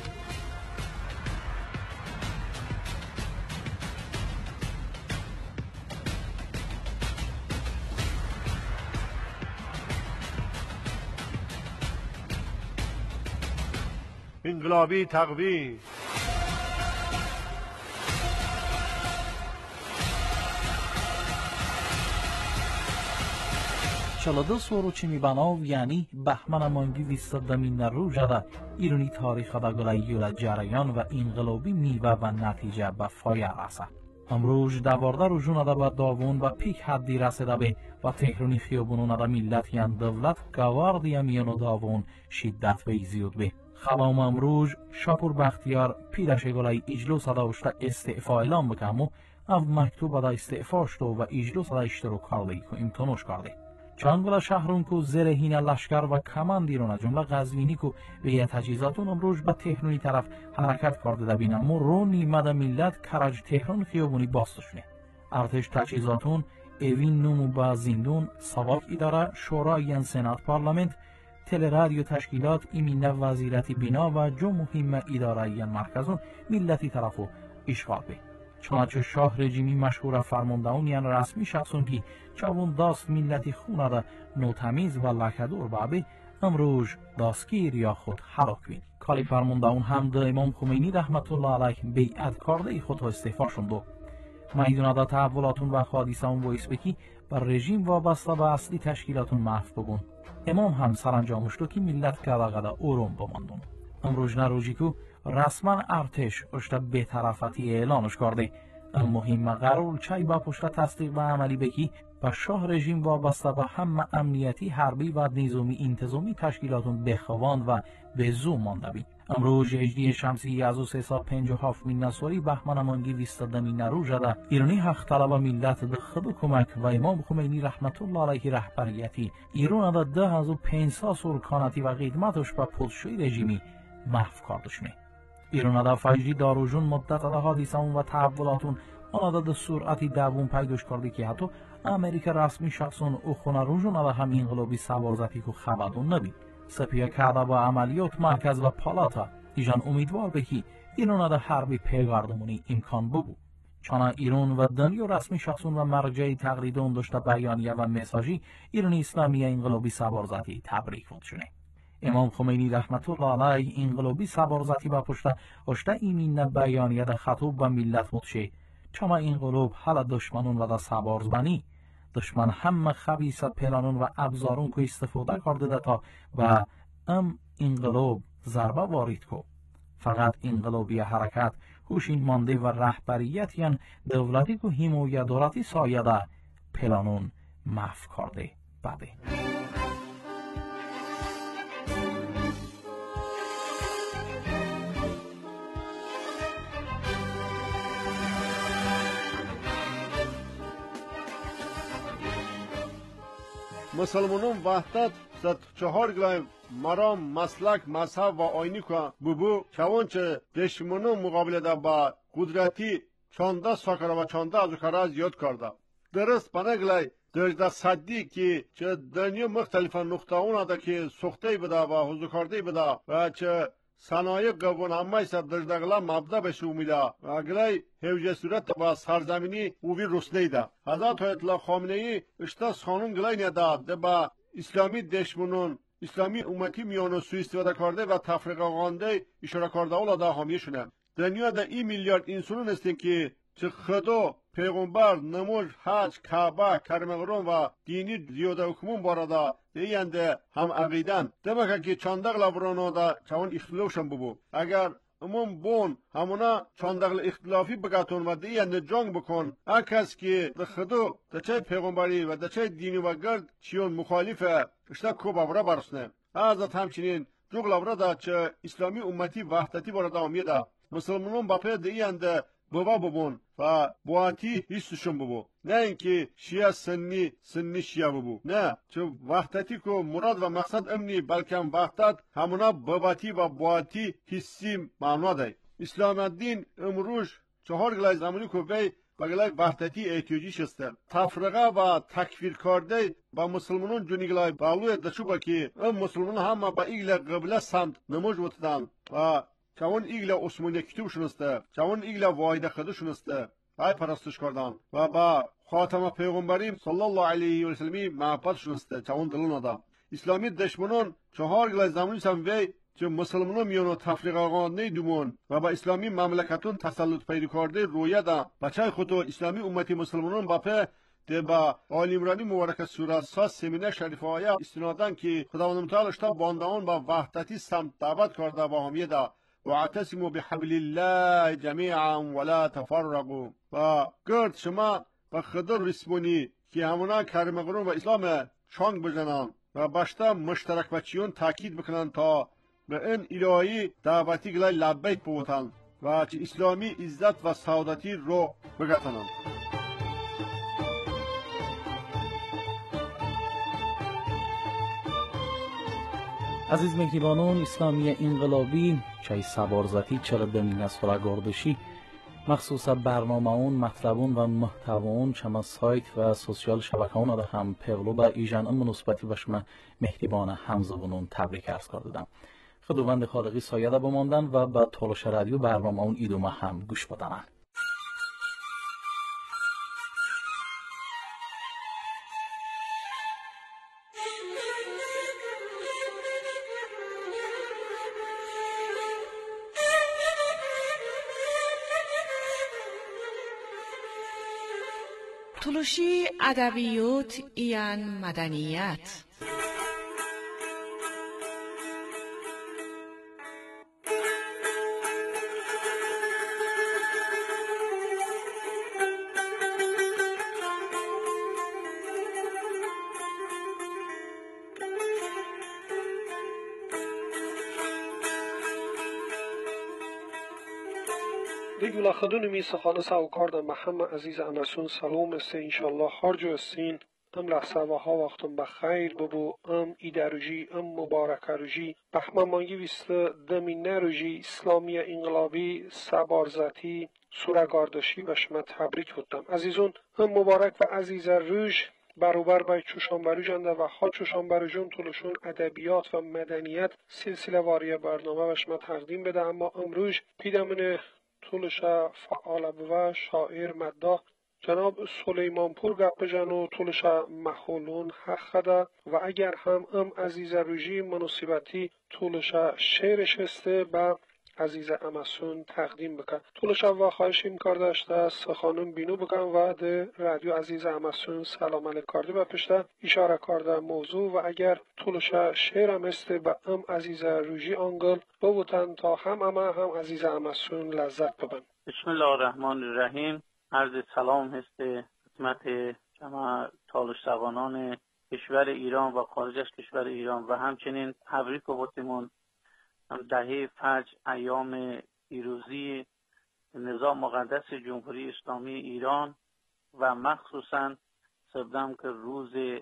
انقلابی تقوی چلاده سورو چی میبناو یعنی بهمن مانگی ویستادمین رو جده ایرانی تاریخ دا گلیول جریان و انقلابی میوه و نتیجه به فایر رسه. امروز دوارده رو جون دا با داوون و پیک حدی رسیده به و تهرانی خیابونون دا ملت یان دولت گواردی میانو داوون شدت به زیاد به. خلام امروز شاپور بختیار پیرش گلای اجلوس دا اشتا استعفا اعلام بکم و او مکتوب دا استعفا شدو و اجلوس دا اشترو کرده که امتناش کرده. چانگلا شهرون کو زرهین لشکر و کماندیرون جمله غزوینی کو به یه تجهیزاتون امروز به تهرانی طرف حرکت کرده دبینم و رو نیمده ملت کرج تهران خیابونی باستشونه. ارتش تجهیزاتون اوین نومو با زندون سواک اداره شورای سنات پارلمنت تل رادیو تشکیلات ایمینه وزیرتی بنا و جو مهم اداره مرکزون ملتی طرفو اشغال به. چنانچه شاه رژیمی مشهور فرماندهون یعنی رسمی شخصون که چاون داست ملتی خونه دا نوتمیز و لکدور بابی امروز داستگیر یا خود حلاک بین. کالی فرماندهون هم ده امام خمینی رحمت الله علیه بیعت کرده خود استعفا شندو. میدونه دا تحولاتون و حادثه‌ون باعث بکی بر رژیم وابسته به اصلی تشکیلاتون محو بگون. امام هم سرانجامش رو که ملت کداغدا اوروم بماندون. امروز نروجی که رسما ارتش اشتا به طرفتی اعلانش کرده. المهم قرار چای با پشت تصدیق و عملی بکی و شاه رژیم وابسته به هم امنیتی حربی و نظامی انتظامی تشکیلاتون بخواند و به زوم مانده بین. امروز هجده شمسی از سه سال پنجاه و هفت نسوری بهمن مانگی ویستادمی نرو جده ایرانی حق طلب ملت به خود کمک و امام خمینی رحمت الله علیه رهبریتی ایران دا ده از پنجصد سال کانتی و خدمتش به پادشاهی رژیمی محو کردشونه. ایران دا فجری داروجون مدت دا حادثه‌ون و تحولاتون آن دا ده سرعتی دوم پیداش کرده که حتی امریکا رسمی شخصون او خونه روجون دا هم انقلابی سوارزتی که خبرون نبید. سپیا کرده با عملیات مرکز و پالاتا ایجان امیدوار به که ایران دا حربی پیگردمونی امکان بگو. چانا ایران و دنیا رسمی شخصون و مرجعی تقریدون داشته بیانیه و مساجی ایران اسلامی انقلابی سوارزتی تبریک بودشونه. امام خمینی رحمت الله علیه انقلابی سوارزتی با پشت اشته ایمین بیانیه دا خطوب و ملت بودشه. چما انقلاب حالا دشمنون و دا سوارزبانی دشمن همه خبیث پلانون و ابزارون که استفاده کرده ده تا و ام انقلاب ضربه وارد کو. فقط انقلابی حرکت هوشین مانده و رهبریت یعن دولتی که حمایت دارتی سایه ده پلانون محو کرده بده. مسلمانان وحدت ست چهار گلای مرام مسلک مذهب و آینی که ببو چونچه دشمنان مقابل ده با قدرتی چانده ساکره و چانده از کاره زیاد کرده. درست پنگلای درجه صدی که چه دنیا مختلف نقطه اون ده که سخته بده و حضور کرده بده و چه صنایع قبون همه ایسا درجه گلا مبدا بشه امیده و گلای هوجه صورت با سرزمینی اوی رسنه ده. حضرت آیت الله خامنه ای اشتاس خانون گلای نده ده با اسلامی دشمنون اسلامی امتی میانو سوء استفاده کرده و تفریق آغانده اشاره کرده اولا ده حامیشونه. دنیا ده این میلیارد انسانون هستین که چه خدا پیغمبر نموز حج کعبه کرمغرون و دینی زیاده حکمون بارده دیینده هم عقیدن دمکه که چاندق لبرانو ده چون اختلافشن ببو اگر امون بون همونا چاندقل اختلافی بگتون و دیینده جنگ بکن اکس که ده خدا ده چه پیغمبری و ده چه دینی و گرد چیون مخالفه اشتا کو بابره برسنه ازت همچنین جوگ لبره ده چه اسلامی امتی وحدتی بارده آمیده مسلمانون باپه دیینده بابا ببون و بواتی هیستشون ببو نه اینکه شیعه سنی سنی شیعه ببو نه چه وحدتی که مراد و مقصد امنی بلکه وحدت همونا باباتی و بواتی حسی معنا ده اسلام الدین امروز چهار گلای زمانی که بی بگلای وحدتی احتیاجی شسته تفرقه و تکفیر کرده با مسلمانون جونی گلای باولوی دچو با که ام مسلمانون همه با ایگل قبله سمت نموز بودن و چون ایگل عثمانی کتوب شنسته چون ایگل واحد خدا شنسته های پرستش کردن و با خاتم پیغمبریم صلی الله علیه و سلمی محبت شنسته چون دلون ده اسلامی دشمنان چهار گلای زمانی سم وی چه مسلمانان میانو تفریق آغانده دومون و با اسلامی مملکتون تسلط پیدا کرده رویه ده بچه خودو اسلامی امتی مسلمانان باپه ده با آل عمرانی مبارک سوره ساز سمینه شریفه های استنادن که خداوند متعال اشتا باندهان با وحدتی سمت دعوت کرده با همیه ده واعتصموا بحبل الله جميعا ولا تفرقوا و گرد شما و خدا رسمونی که همونا کرمغرون و اسلام چانگ بزنن و باشتا مشترک بچیون تاکید بکنن تا به این الهی دعوتی گلای لبیک بوتن و چه اسلامی عزت و سعادتی رو بگتنن. عزیز مهربانان اسلامی انقلابی چای سبارزتی چرا دمین از فرگاردشی مخصوصا برنامه اون مطلبون و محتوون چما سایت و سوسیال شبکه اون را هم پغلو با ایجان ام نسبتی باشم مهربان همزبونون تبریک عرض کردم خداوند خالقی سایه دا بماندن و با تولش رادیو برنامه اون ایدومه هم گوش بدنن. تلوشی ادبیات ایان مدنیت دیگه خدونمی سخانه ساوکار در محمد عزیز امسون سلام است انشالله هر جو استین ام لحظه و ها وقتم بخیر ببو ام ایدروجی ام مبارکروجی بحممانگی ویست دمینه روجی اسلامی انقلابی سبارزتی سورگاردشی و شما تبریک بودم عزیزون ام مبارک و عزیز روژ برابر بای چوشان بروجنده و ها چوشان بروجون طولشون ادبیات و مدنیت سلسله واری برنامه و شما تقدیم بده اما امروز پیدمونه طولش فعال و شاعر مداح جناب سلیمان پور گپ بجن و طولش مخولون حق خدا و اگر هم ام عزیز روژی مناسبتی طولش شعرش هسته با عزیز امسون تقدیم بکن طولش و خواهشیم کار داشته سخانون بینو بکن و ده رادیو عزیز امسون سلام علیک کرده و پشته اشاره کرده موضوع و اگر طولش شعرم هسته با ام عزیز روژی آنگل بودن تا هم اما هم عزیز امسون لذت ببن. بسم الله الرحمن الرحیم. عرض سلام هست خدمت شما تالش زبانان کشور ایران و خارج از کشور ایران و همچنین تبریک و بوتیمون دهه فجر ایام پیروزی نظام مقدس جمهوری اسلامی ایران و مخصوصا سبدم که روز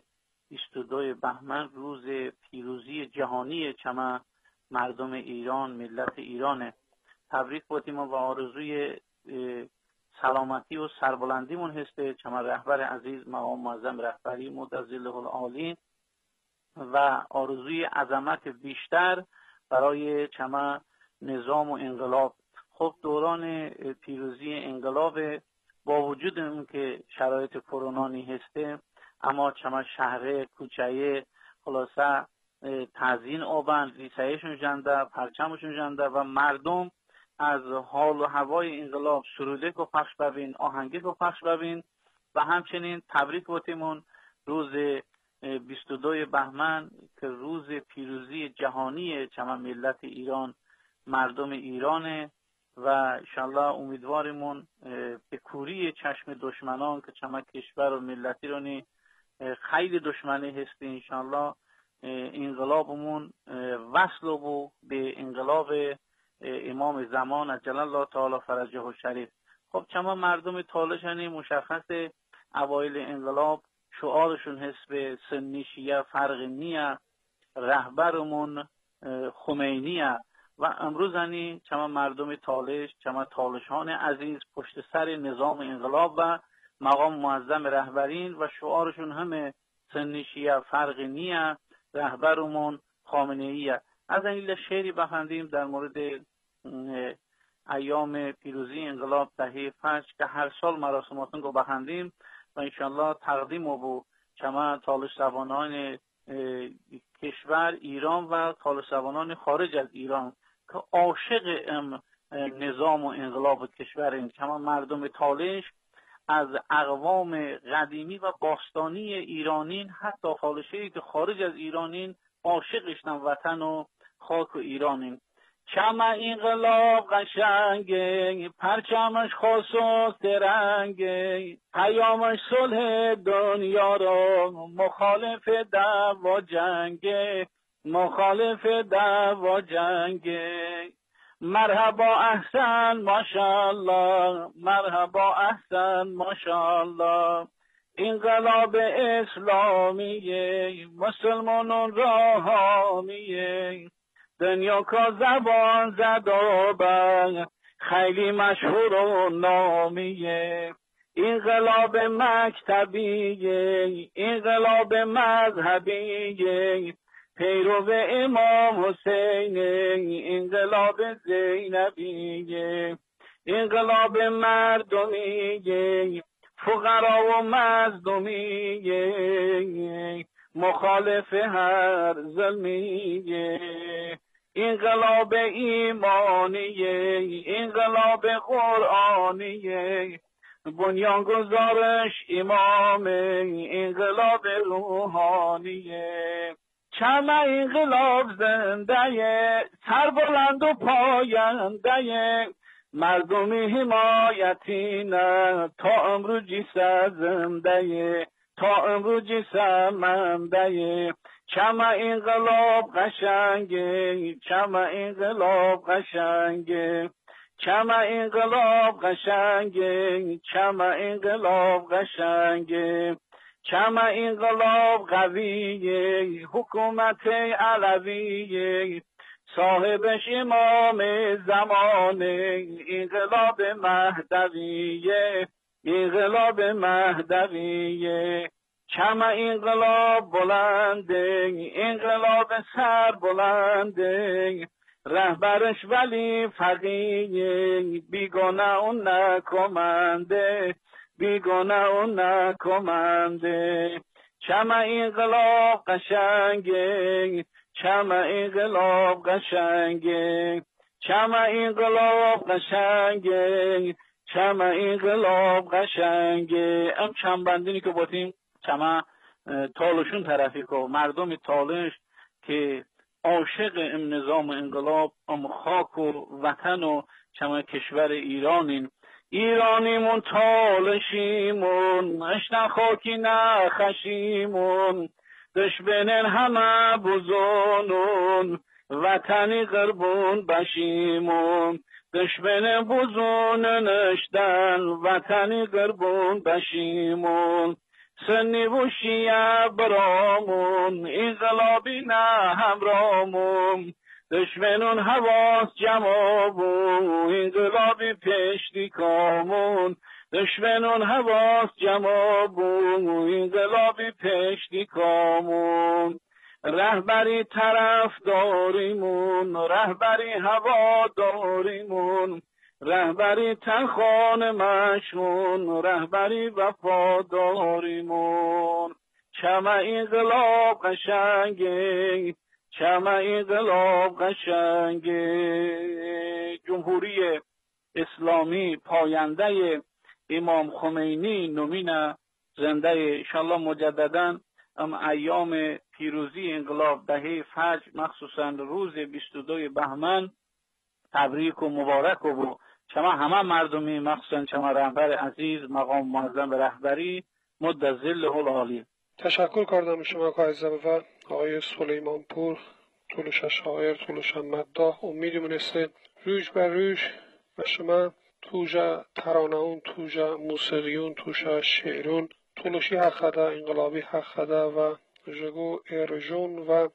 بیست و دو بهمن روز پیروزی جهانی چما مردم ایران، ملت ایرانه. تبریک باتیم و آرزوی سلامتی و سربلندیمون هسته چما رهبر عزیز مقام معظم رهبری مدظله العالی و آرزوی عظمت بیشتر برای چما نظام و انقلاب. خب دوران پیروزی انقلاب با وجود اون که شرایط کرونانی هسته، اما چما شهره کوچه خلاصه تزیین آبند، لیسهشون جنده، پرچمشون جنده و مردم از حال و هوای انقلاب سروده کو پخش ببین، آهنگی کو پخش ببین و همچنین تبریک باتیمون روز بیست و دو بهمن که روز پیروزی جهانی چما ملت ایران، مردم ایرانه و انشالله امیدواریمون به کوری چشم دشمنان که چما کشور و ملتی رونی خیلی دشمنی هستی، انشالله انقلابمون وصل بو به انقلاب امام زمان عجل الله تعالی فرجه و شریف. خب چما مردم تالشنی مشخص اوایل انقلاب شعارشون هست به سنی شیعه فرق نیه، رهبرمون خمینیه و امروز هنی چما مردم تالش، چما تالشان عزیز پشت سر نظام انقلاب و مقام معظم رهبرین و شعارشون همه سنی شیعه فرق نیه، رهبرمون خامنه‌ایه. از این شعری بخوندیم در مورد ایام پیروزی انقلاب دهه فجر که هر سال مراسماتون رو بخوندیم و انشالله تقدیم و بو چما تالش زبانان کشور ایران و تالش زبانان خارج از ایران که عاشق نظام و انقلاب کشور این چما مردم تالش از اقوام قدیمی و باستانی ایرانین حتی تالشی که خارج از ایرانین عاشقشن وطن و خاک و ایرانین. چما انقلاب قشنگه، پرچمش خاص و ترنگه، پیامش صلح دنیا را، مخالف دعوا جنگه، مخالف دعوا جنگه. مرحبا احسن ماشاءالله، مرحبا احسن ماشاءالله. انقلاب اسلامیه، مسلمانون را حامیه، دنیا کا زبان زد و بر خیلی مشهور و نامیه. انقلاب مکتبیه، انقلاب مذهبیه، پیرو امام حسین، انقلاب زینبیه. انقلاب مردمیه، فقرا و مظلومیه، مخالف هر ظلمیه. انقلاب ایمانیه، انقلاب قرآنیه، بنیانگذارش امام، انقلاب روحانیه. چما انقلاب زنده، سربلند و پاینده، مردمی حمایتی نه تا امروز جیسه زنده، تا امروز جیسه منده. چما انقلاب قشنگه، چما انقلاب قشنگه، چما انقلاب قشنگه، چما انقلاب قشنگه. چما انقلاب قویه، حکومت علویه، صاحبش امام زمانه، انقلاب مهدویه، انقلاب مهدویه. چما انقلاب بلنده، انقلاب سر بلنده، رهبرش ولی فقیه، بیگانه اون نکمنده، بیگانه اون نکمنده. چما انقلاب قشنگه، چما انقلاب قشنگه، چما انقلاب قشنگه، چما انقلاب قشنگه. ام چند بندینی که باتیم چما تالشون طرفی که مردم تالش که عاشق ام نظام انقلاب ام خاک و وطن و چما کشور ایرانین، ایرانیمون تالشیمون، اشنا خاکی نه خشیمون، دشمنن همه بزونون، وطنی قربون بشیمون، دشمن بزونن اشتن، وطنی قربون بشیمون. سنی و شیعه برامون انقلابی نه همرامون دشمنون حواس جمعابون انقلابی پشتی کامون دشمنون حواس جمعابون انقلابی پشتی کامون رهبری طرف داریمون رهبری هوا داریمون رهبری تنخان مشمون رهبری وفاداریمون چمه انقلاب قشنگه چمه انقلاب قشنگه. جمهوری اسلامی پاینده امام خمینی نومین زنده انشالله مجددا ام ایام پیروزی انقلاب دهه فجر مخصوصا روز بیست و دو بهمن تبریک و مبارک و چما همه مردمی مخصوصا چما رهبر عزیز مقام معظم رهبری مد ظله العالی. تشکر کردم شما که از و آقای سلیمان پور طولش شاعر طولش مداح امید منسته روش بر روش و شما توجه ترانهون توجه موسیقیون توجه شعرون طولشی حق ده انقلابی حق ده و جگو ارجون و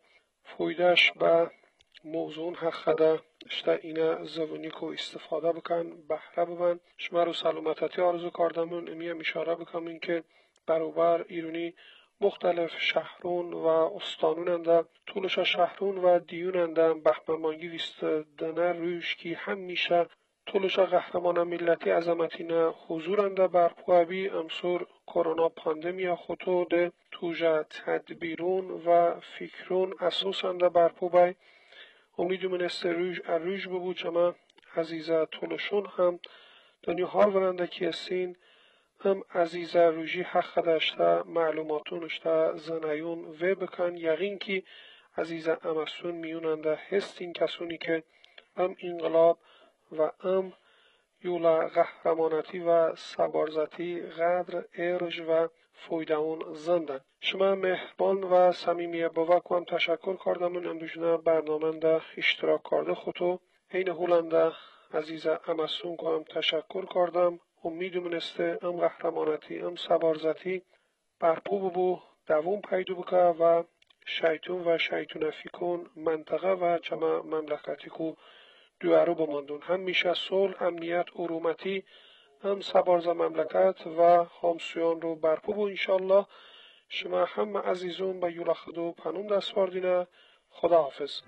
فویدش به موضوع حق ده اشتا اینا زبونی که استفاده بکن بحره ببن شما رو سلامتی آرزو کردمون امیم اشاره بکنم که برابر ایرونی مختلف شهرون و استانون انده طولش شهرون و دیون انده بحممانگی ویستدنه روش که همیشه طولش قهرمان ملتی عظمتینه حضور انده برپوابی امسور کرونا پاندمیا خطو ده توجه تدبیرون و فکرون اساس انده برپوبای امید منسته روش اروش ببود چما عزیزه طولشون هم دنیا هار ورنده که سین هم عزیزه روژی حق داشته معلوماتونشته زنیون و بکن یقین که عزیزه امسون میوننده هستین کسونی که هم انقلاب و هم یولا قهرمانتی و سبارزتی قدر ارج و فویدهون زندن شما مهربان و صمیمی بابا کنم تشکر کردم من امروزنه برنامه ده اشتراک کرده خودتو این هولنده عزیزه امسون کنم تشکر کردم امید منسته ام قهرمانتی ام سبارزتی برپو ببو دوام پیدا بکه و شیطون و شیطون فیکون منطقه و چما مملکتی کو دوارو بماندون همیشه صلح امنیت ارومتی ام سبارز مملکت و همسویان رو برپو بو انشالله شما هم عزیزون به یولا خدو پنوم دست واردینه خدا حافظ.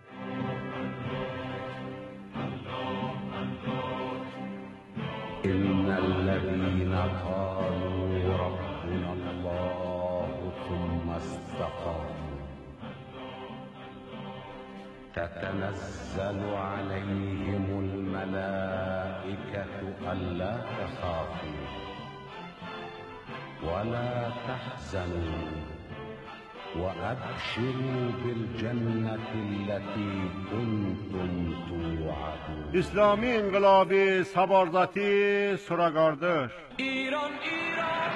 إن الذين قالوا ربنا الله ثم استقاموا تتنزل عليهم الملائكة ألا تخافوا ولا تحزنوا وأبشروا بالجنة التي كنتم توعدون. اسلامی انقلابی سبارزتی سراگردش ایران ایران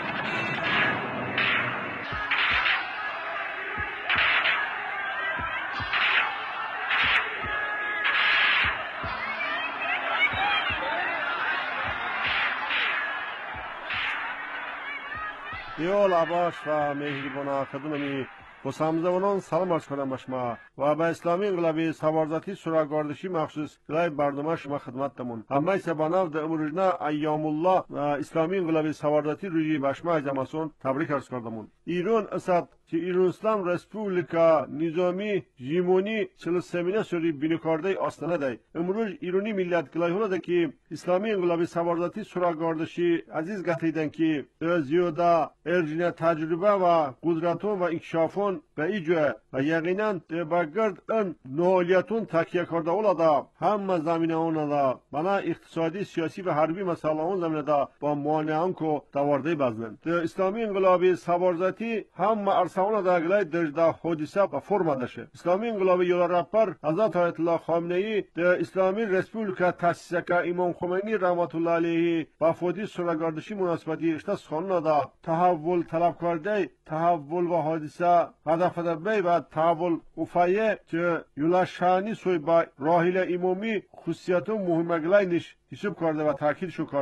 ایول عباس و مهربان خدمتی و سامزوانان سلام عرض کنم به شما و به اسلامی انقلابی سبارزتی سراگردشی مخصوص لای برنامه شما خدمتتمون همه سباناف در امروزنا ایام الله و اسلامی انقلابی سبارزتی روی به شما جمعسون تبریک عرض کردمون. ایران اسد که ایرانستان رسپوبلیکا نظامی جیمونی چل سمینه سوری بینکارده آستانه دی امروز ایرانی ملت گلایهونه ده که اسلامی انقلابی سبارزتی سراگردشی عزیز گتیدن که زیاده ارجین تجربه و قدرتون و اکشافون به ایجا و یقینا بگرد ان نوعیتون تکیه کرده اولادا هم زمینه اولادا بنا اقتصادی سیاسی و حربی مسئله اون زمینه دا با موانعان کو دوارده بزنن اسلامی انقلابی سبارزتی هم ارساونه دا گلای درجده حدیثه و فرما دشه اسلامی انقلابی یولا رپر حضرت آیت الله خامنه ای در اسلامی رسپوبلیکا تاسیس که امام خمینی رحمت الله علیه با فودی سراگردشی مناسبتی اشتاس خانه دا تحول طلب کرده تحول و حادثه هدف دبی و تحول افایه که یولا شانی سوی با راهیل امامی خصوصیت مهم گلای نش حساب کرده و تاکید شو کرده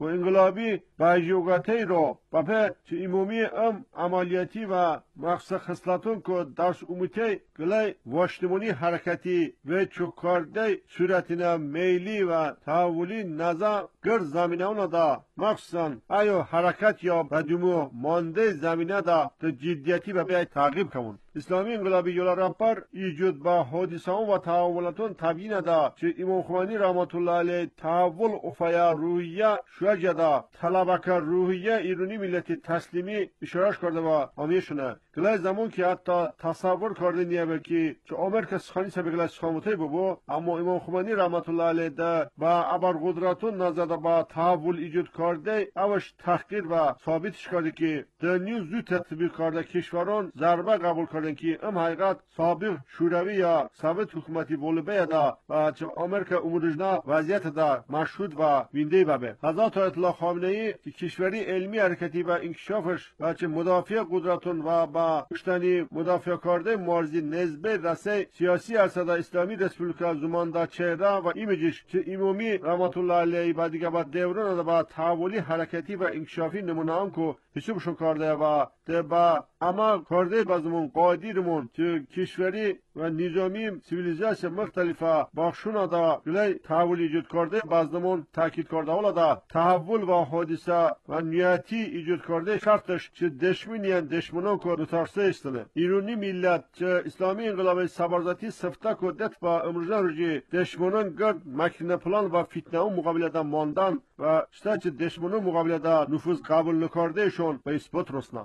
و انقلابی باجوگاتی رو و به چه ایمومی ام عملیاتی و مقصد خصلتون که درس اومتی گلای واشتمونی حرکتی و چکارده صورتنا میلی و تحولی نظر گر زمینه اونا دا مخصوصا ایو حرکت یا بدومو مانده زمینه دا تا جدیتی و بیای تعقیب کمون. اسلامی انقلابی یولا رپر ایجود با حادثه و تحولاتون تبیین دا چه امام خمینی رحمت الله علیه تحول افیا روحیه شوجه دا طلبک روحیه ایرانی ملت تسلیمی اشارش کرده و آمیشونه گلای زمان که حتی تصور کرده نیه که چه آمریکا سخانی سبگلای سخاموته ببو اما امام خمینی رحمت الله علیه دا با ابرقدرتون نزده با تحول ایجاد کرده اوش تحقیر و ثابتش کرده که دنیو زود تطبیق کرده کشوران ضربه قبول کرده که ام حقیقت سابق شوروی یا ثابت حکومتی بولبه دا و چه آمریکا امودجنا وضعیت دا مشهود و وینده ببه حضرت آیت الله خامنه ای که کشوری علمی حرکتی و انکشافش و چه مدافع قدرتون و با پشتنی مدافع کرده مارزی نسبه رسه سیاسی ارصد اسلامی رسپولیکا زمان دا چهره و ایمیجش چه امامی رحمت الله علیه و دیگه با دوران دا با تحولی حرکتی و انکشافی نمونه هم که حسابشون کرده و ده با اما کرده بازمون قادیرمون که کشوری و نظامی سیویلیزاسیون مختلفه بخشونا دا گلی تحول ایجاد کرده بازمون تاکید کرده ولی دا تحول و حادثه و نیاتی ایجاد کرده شرطش چه دشمنیان دشمنان که دو ترسه استنه ایرانی ملت چه اسلامی انقلاب سبارزاتی سفته که دت با امروزان رجی دشمنان گرد مکنه پلان و فتنه و مقابله دا ماندن و شتا چه دشمنان مقابله دا نفوذ قبول نکرده شون به اثبات رسنا.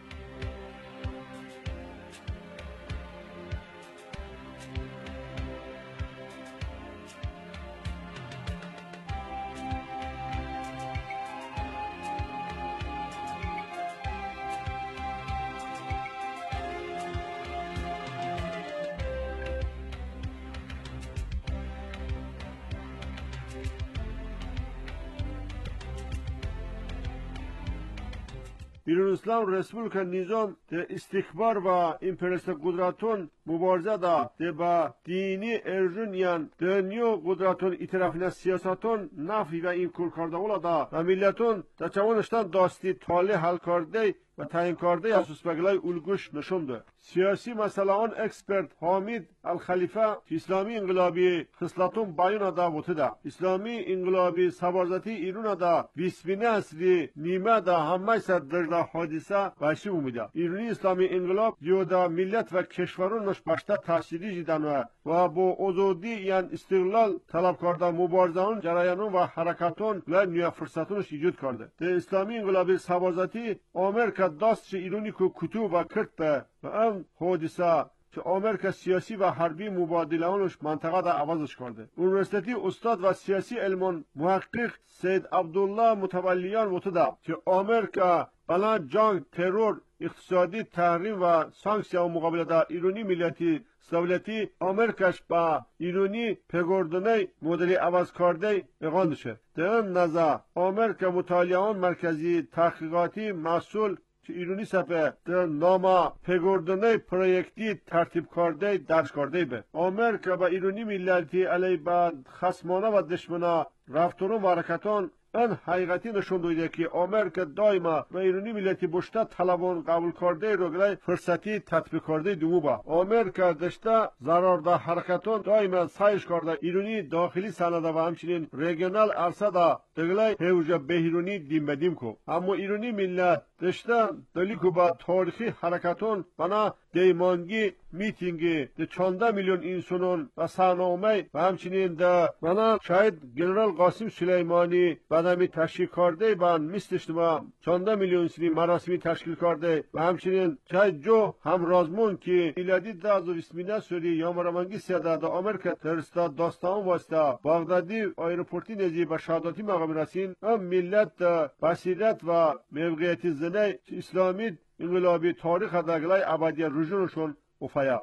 ایران اسلام رسپولیکا نظام ده استکبار و امپریالیست قدرتون مبارزه دا ده با دینی ارجونیان دنیو قدرتون اطرافین سیاستون نفی و این کل کرده ولا دا و ملتون تا چوانشتان داستی تاله حل کرده و تعیین کرده اساس بگلای الگوش نشونده. سیاسی مسئله آن اکسپرت حامد الخلیفه اسلامی انقلابی خصلتون بیان دا بوده دا. اسلامی انقلابی سبارزاتی ایران دا بیسمینه اصلی نیمه دا همه صد درجه حادثه باشی اومده. ایرانی اسلامی انقلاب یودا ملت و کشورون مش باشته تحصیلی جدن و و با آزادی یعنی استقلال طلب کرده مبارزان جریانون و حرکاتون و نیا فرصتونش ایجاد کرده. ده اسلامی انقلابی سبارزاتی آمریکا داست ایرانی که کتو و کرد به و ام حادثه که آمریکا سیاسی و حربی مبادله اونش منطقه دا عوضش کرده. اونورسیتی استاد و سیاسی علمان محقق سید عبدالله متولیان وطده که آمریکا بلند جنگ، ترور، اقتصادی تحریم و سانکسیا و مقابله دا ایرانی ملیتی دولتی آمریکاش با ایرانی پگردنه مدلی عوض کرده اقاندشه. در این نظر آمریکا مطالعان مرکزی تحقیقاتی مسئول که ایرانی سپه در نامه پگردنه پرویکتی ترتیب کرده درج کرده به آمریکا با ایرانی ملیتی علیه با خصمانه و دشمنه رفتارون و حرکتان این حقیقتی نشون داده که آمریکا دائما و ایرانی ملتی بشته طلبان قبول کرده رو گلای فرصتی تطبیق کرده دومو با آمریکا داشته ضررده حرکتان دائما سعیش کرده ایرانی داخلی سنده و همچنین ریگنال عرصه دا دگلای هیوجه بهیرونی دیم بدیم کو اما ایرانی ملت داشته دلی که با تاریخی حرکتان بنا دیمانگی میتینگی ده چانده میلیون انسانون و سرنامه و همچنین ده بنا شاید جنرال قاسم سلیمانی بدمی تشکیل کرده بان میستشت و چانده میلیون سنی مراسمی تشکیل کرده و همچنین شاید جو هم رازمون که ایلادی ده از ویسمینه سوری یا مرمانگی سیاده ده آمریکا ترستا داستان واسطه باغدادی ایروپورتی نزی به شهاداتی مقام رسین هم ملت بصیرت و موقعیت زنه اسلامی انقلابی تاریخ دگلای ابدی رجونشون افیا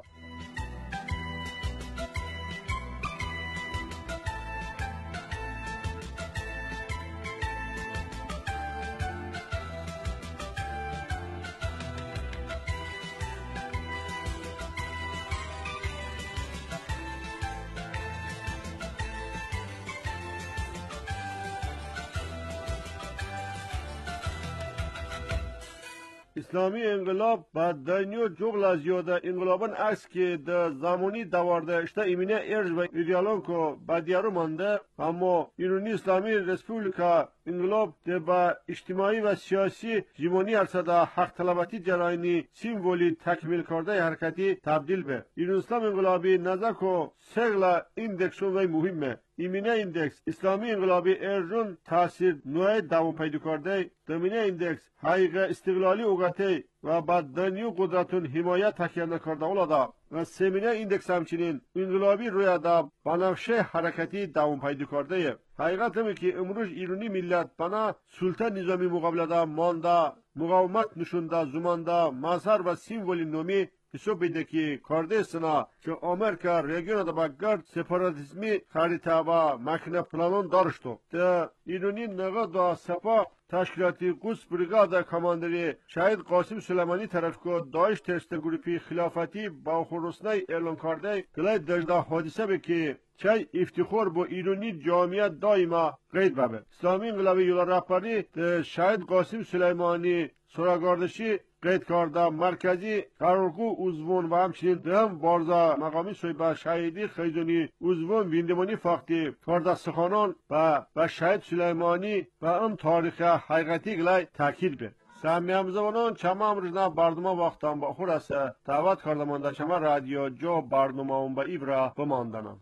اسلامی انقلاب با دنیا جغل زیاده انقلابان است که در زمانی دوارده اشته ایمینه ارج و ایدیالون که با دیارو مانده، اما ایرانی اسلامی رسپوبلیکا انقلاب ده با اجتماعی و سیاسی جیمونی ارسده حق طلباتی جراینی سیمبولی تکمیل کرده حرکتی تبدیل به ایران اسلام انقلابی نزد و سگل ایندکسون و مهمه. ایمینه ایندکس اسلامی انقلابی ارجون تاثیر نوع دوام پیدا کرده. دمینه ایندکس حقیق استقلالی اوگته و با دنیو قدرتون حمایت تکیه نکرده اولاده و سمینه ایندکس همچنین انقلابی روی دا بنفشه حرکتی دوام پیدا کرده. حقیقت همه که امروز ایرانی ملت بنا سلطه نظامی مقابله مانده مقاومت نشونده زمانده مظهر و سیمبولی نومی حساب بیده که کرده سنا که امریکا ریگیون دا با گرد سپاراتیزمی خریطه و مکنه پلانون دارشتو. ده ایرانی نگاه دا سپا تشکیلاتی قدس بریگاد کماندری شهید قاسم سلیمانی طرف که داعش ترست گروپی خلافتی با خروسنای اعلان کرده گلای دجده حادثه به که چای افتخار با ایرانی جامعه دائما قید ببه. اسلامی انقلابی یولا رهبری شهید قاسم سلیمانی سراغاردشی قید کرده مرکزی قرارگو عضوان و همچنین دهم بارزا مقامی صحبه شهیدی خیزونی عضوان ویندمانی فاقتی کرده سخانان و و شهید سلیمانی و ام تاریخ حقیقتی گلای تاکید به. سامی همزمانان چما امروزنا برنامه وقتان با خور است دعوت کرده مانده شما رادیو جو برنامه اون با ایبرا بماندنم.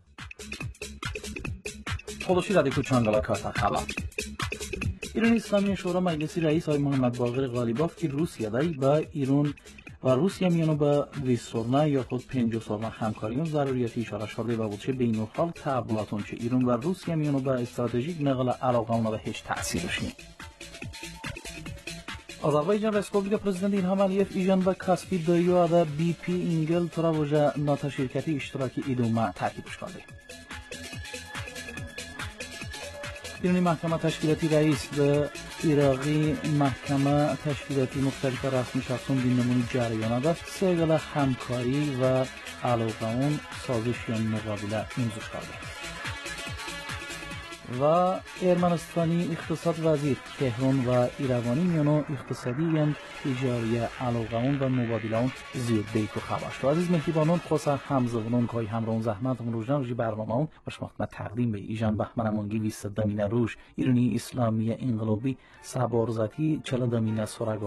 خودشی رادیو چانگالا کارتا خلا. ایران اسلامی شورا مجلسی رئیس آقای محمد باقر غالیباف که روسیه دایی با ایران و روسیه میانو با ویسورنا یا خود پنجو سورنا همکاریون ضروریتی اشاره شده و بودشه بین الخال تحولاتون چه ایران و روسیه میانو با استراتژیک نقل علاقه و هیچ تأثیرش نیم. آذربایجان رسپوبلیکا پرزیدنت ایلهام علیف ایجان و کاسپی دایو و بی پی اینگل تراوجه ناتا شرکتی اشتراکی ایدوما ترکیبش کرده. ایرانی محکمه تشکیلاتی رئیس به عراقی محکمه تشکیلاتی مختلف رسمی شخصون بینمونی جریان داشت سیگل همکاری و علاقه اون سازش یا مقابله امضا کرده. و ارمنستانی اقتصاد وزیر تهران و ایروانی میانو اقتصادی یم تجاری علاقه اون و مبادله اون زیاد بیتو خواهد شد. عزیز مهدیبانان خواستن همزغنون که همراه زحمت اون روزن روزی برنامه اون و شما خدمت تقدیم به ایجان بهمن منگی بیست دمینه روش ایرانی اسلامی انقلابی سبارزاتی چلا دمینه سرگاه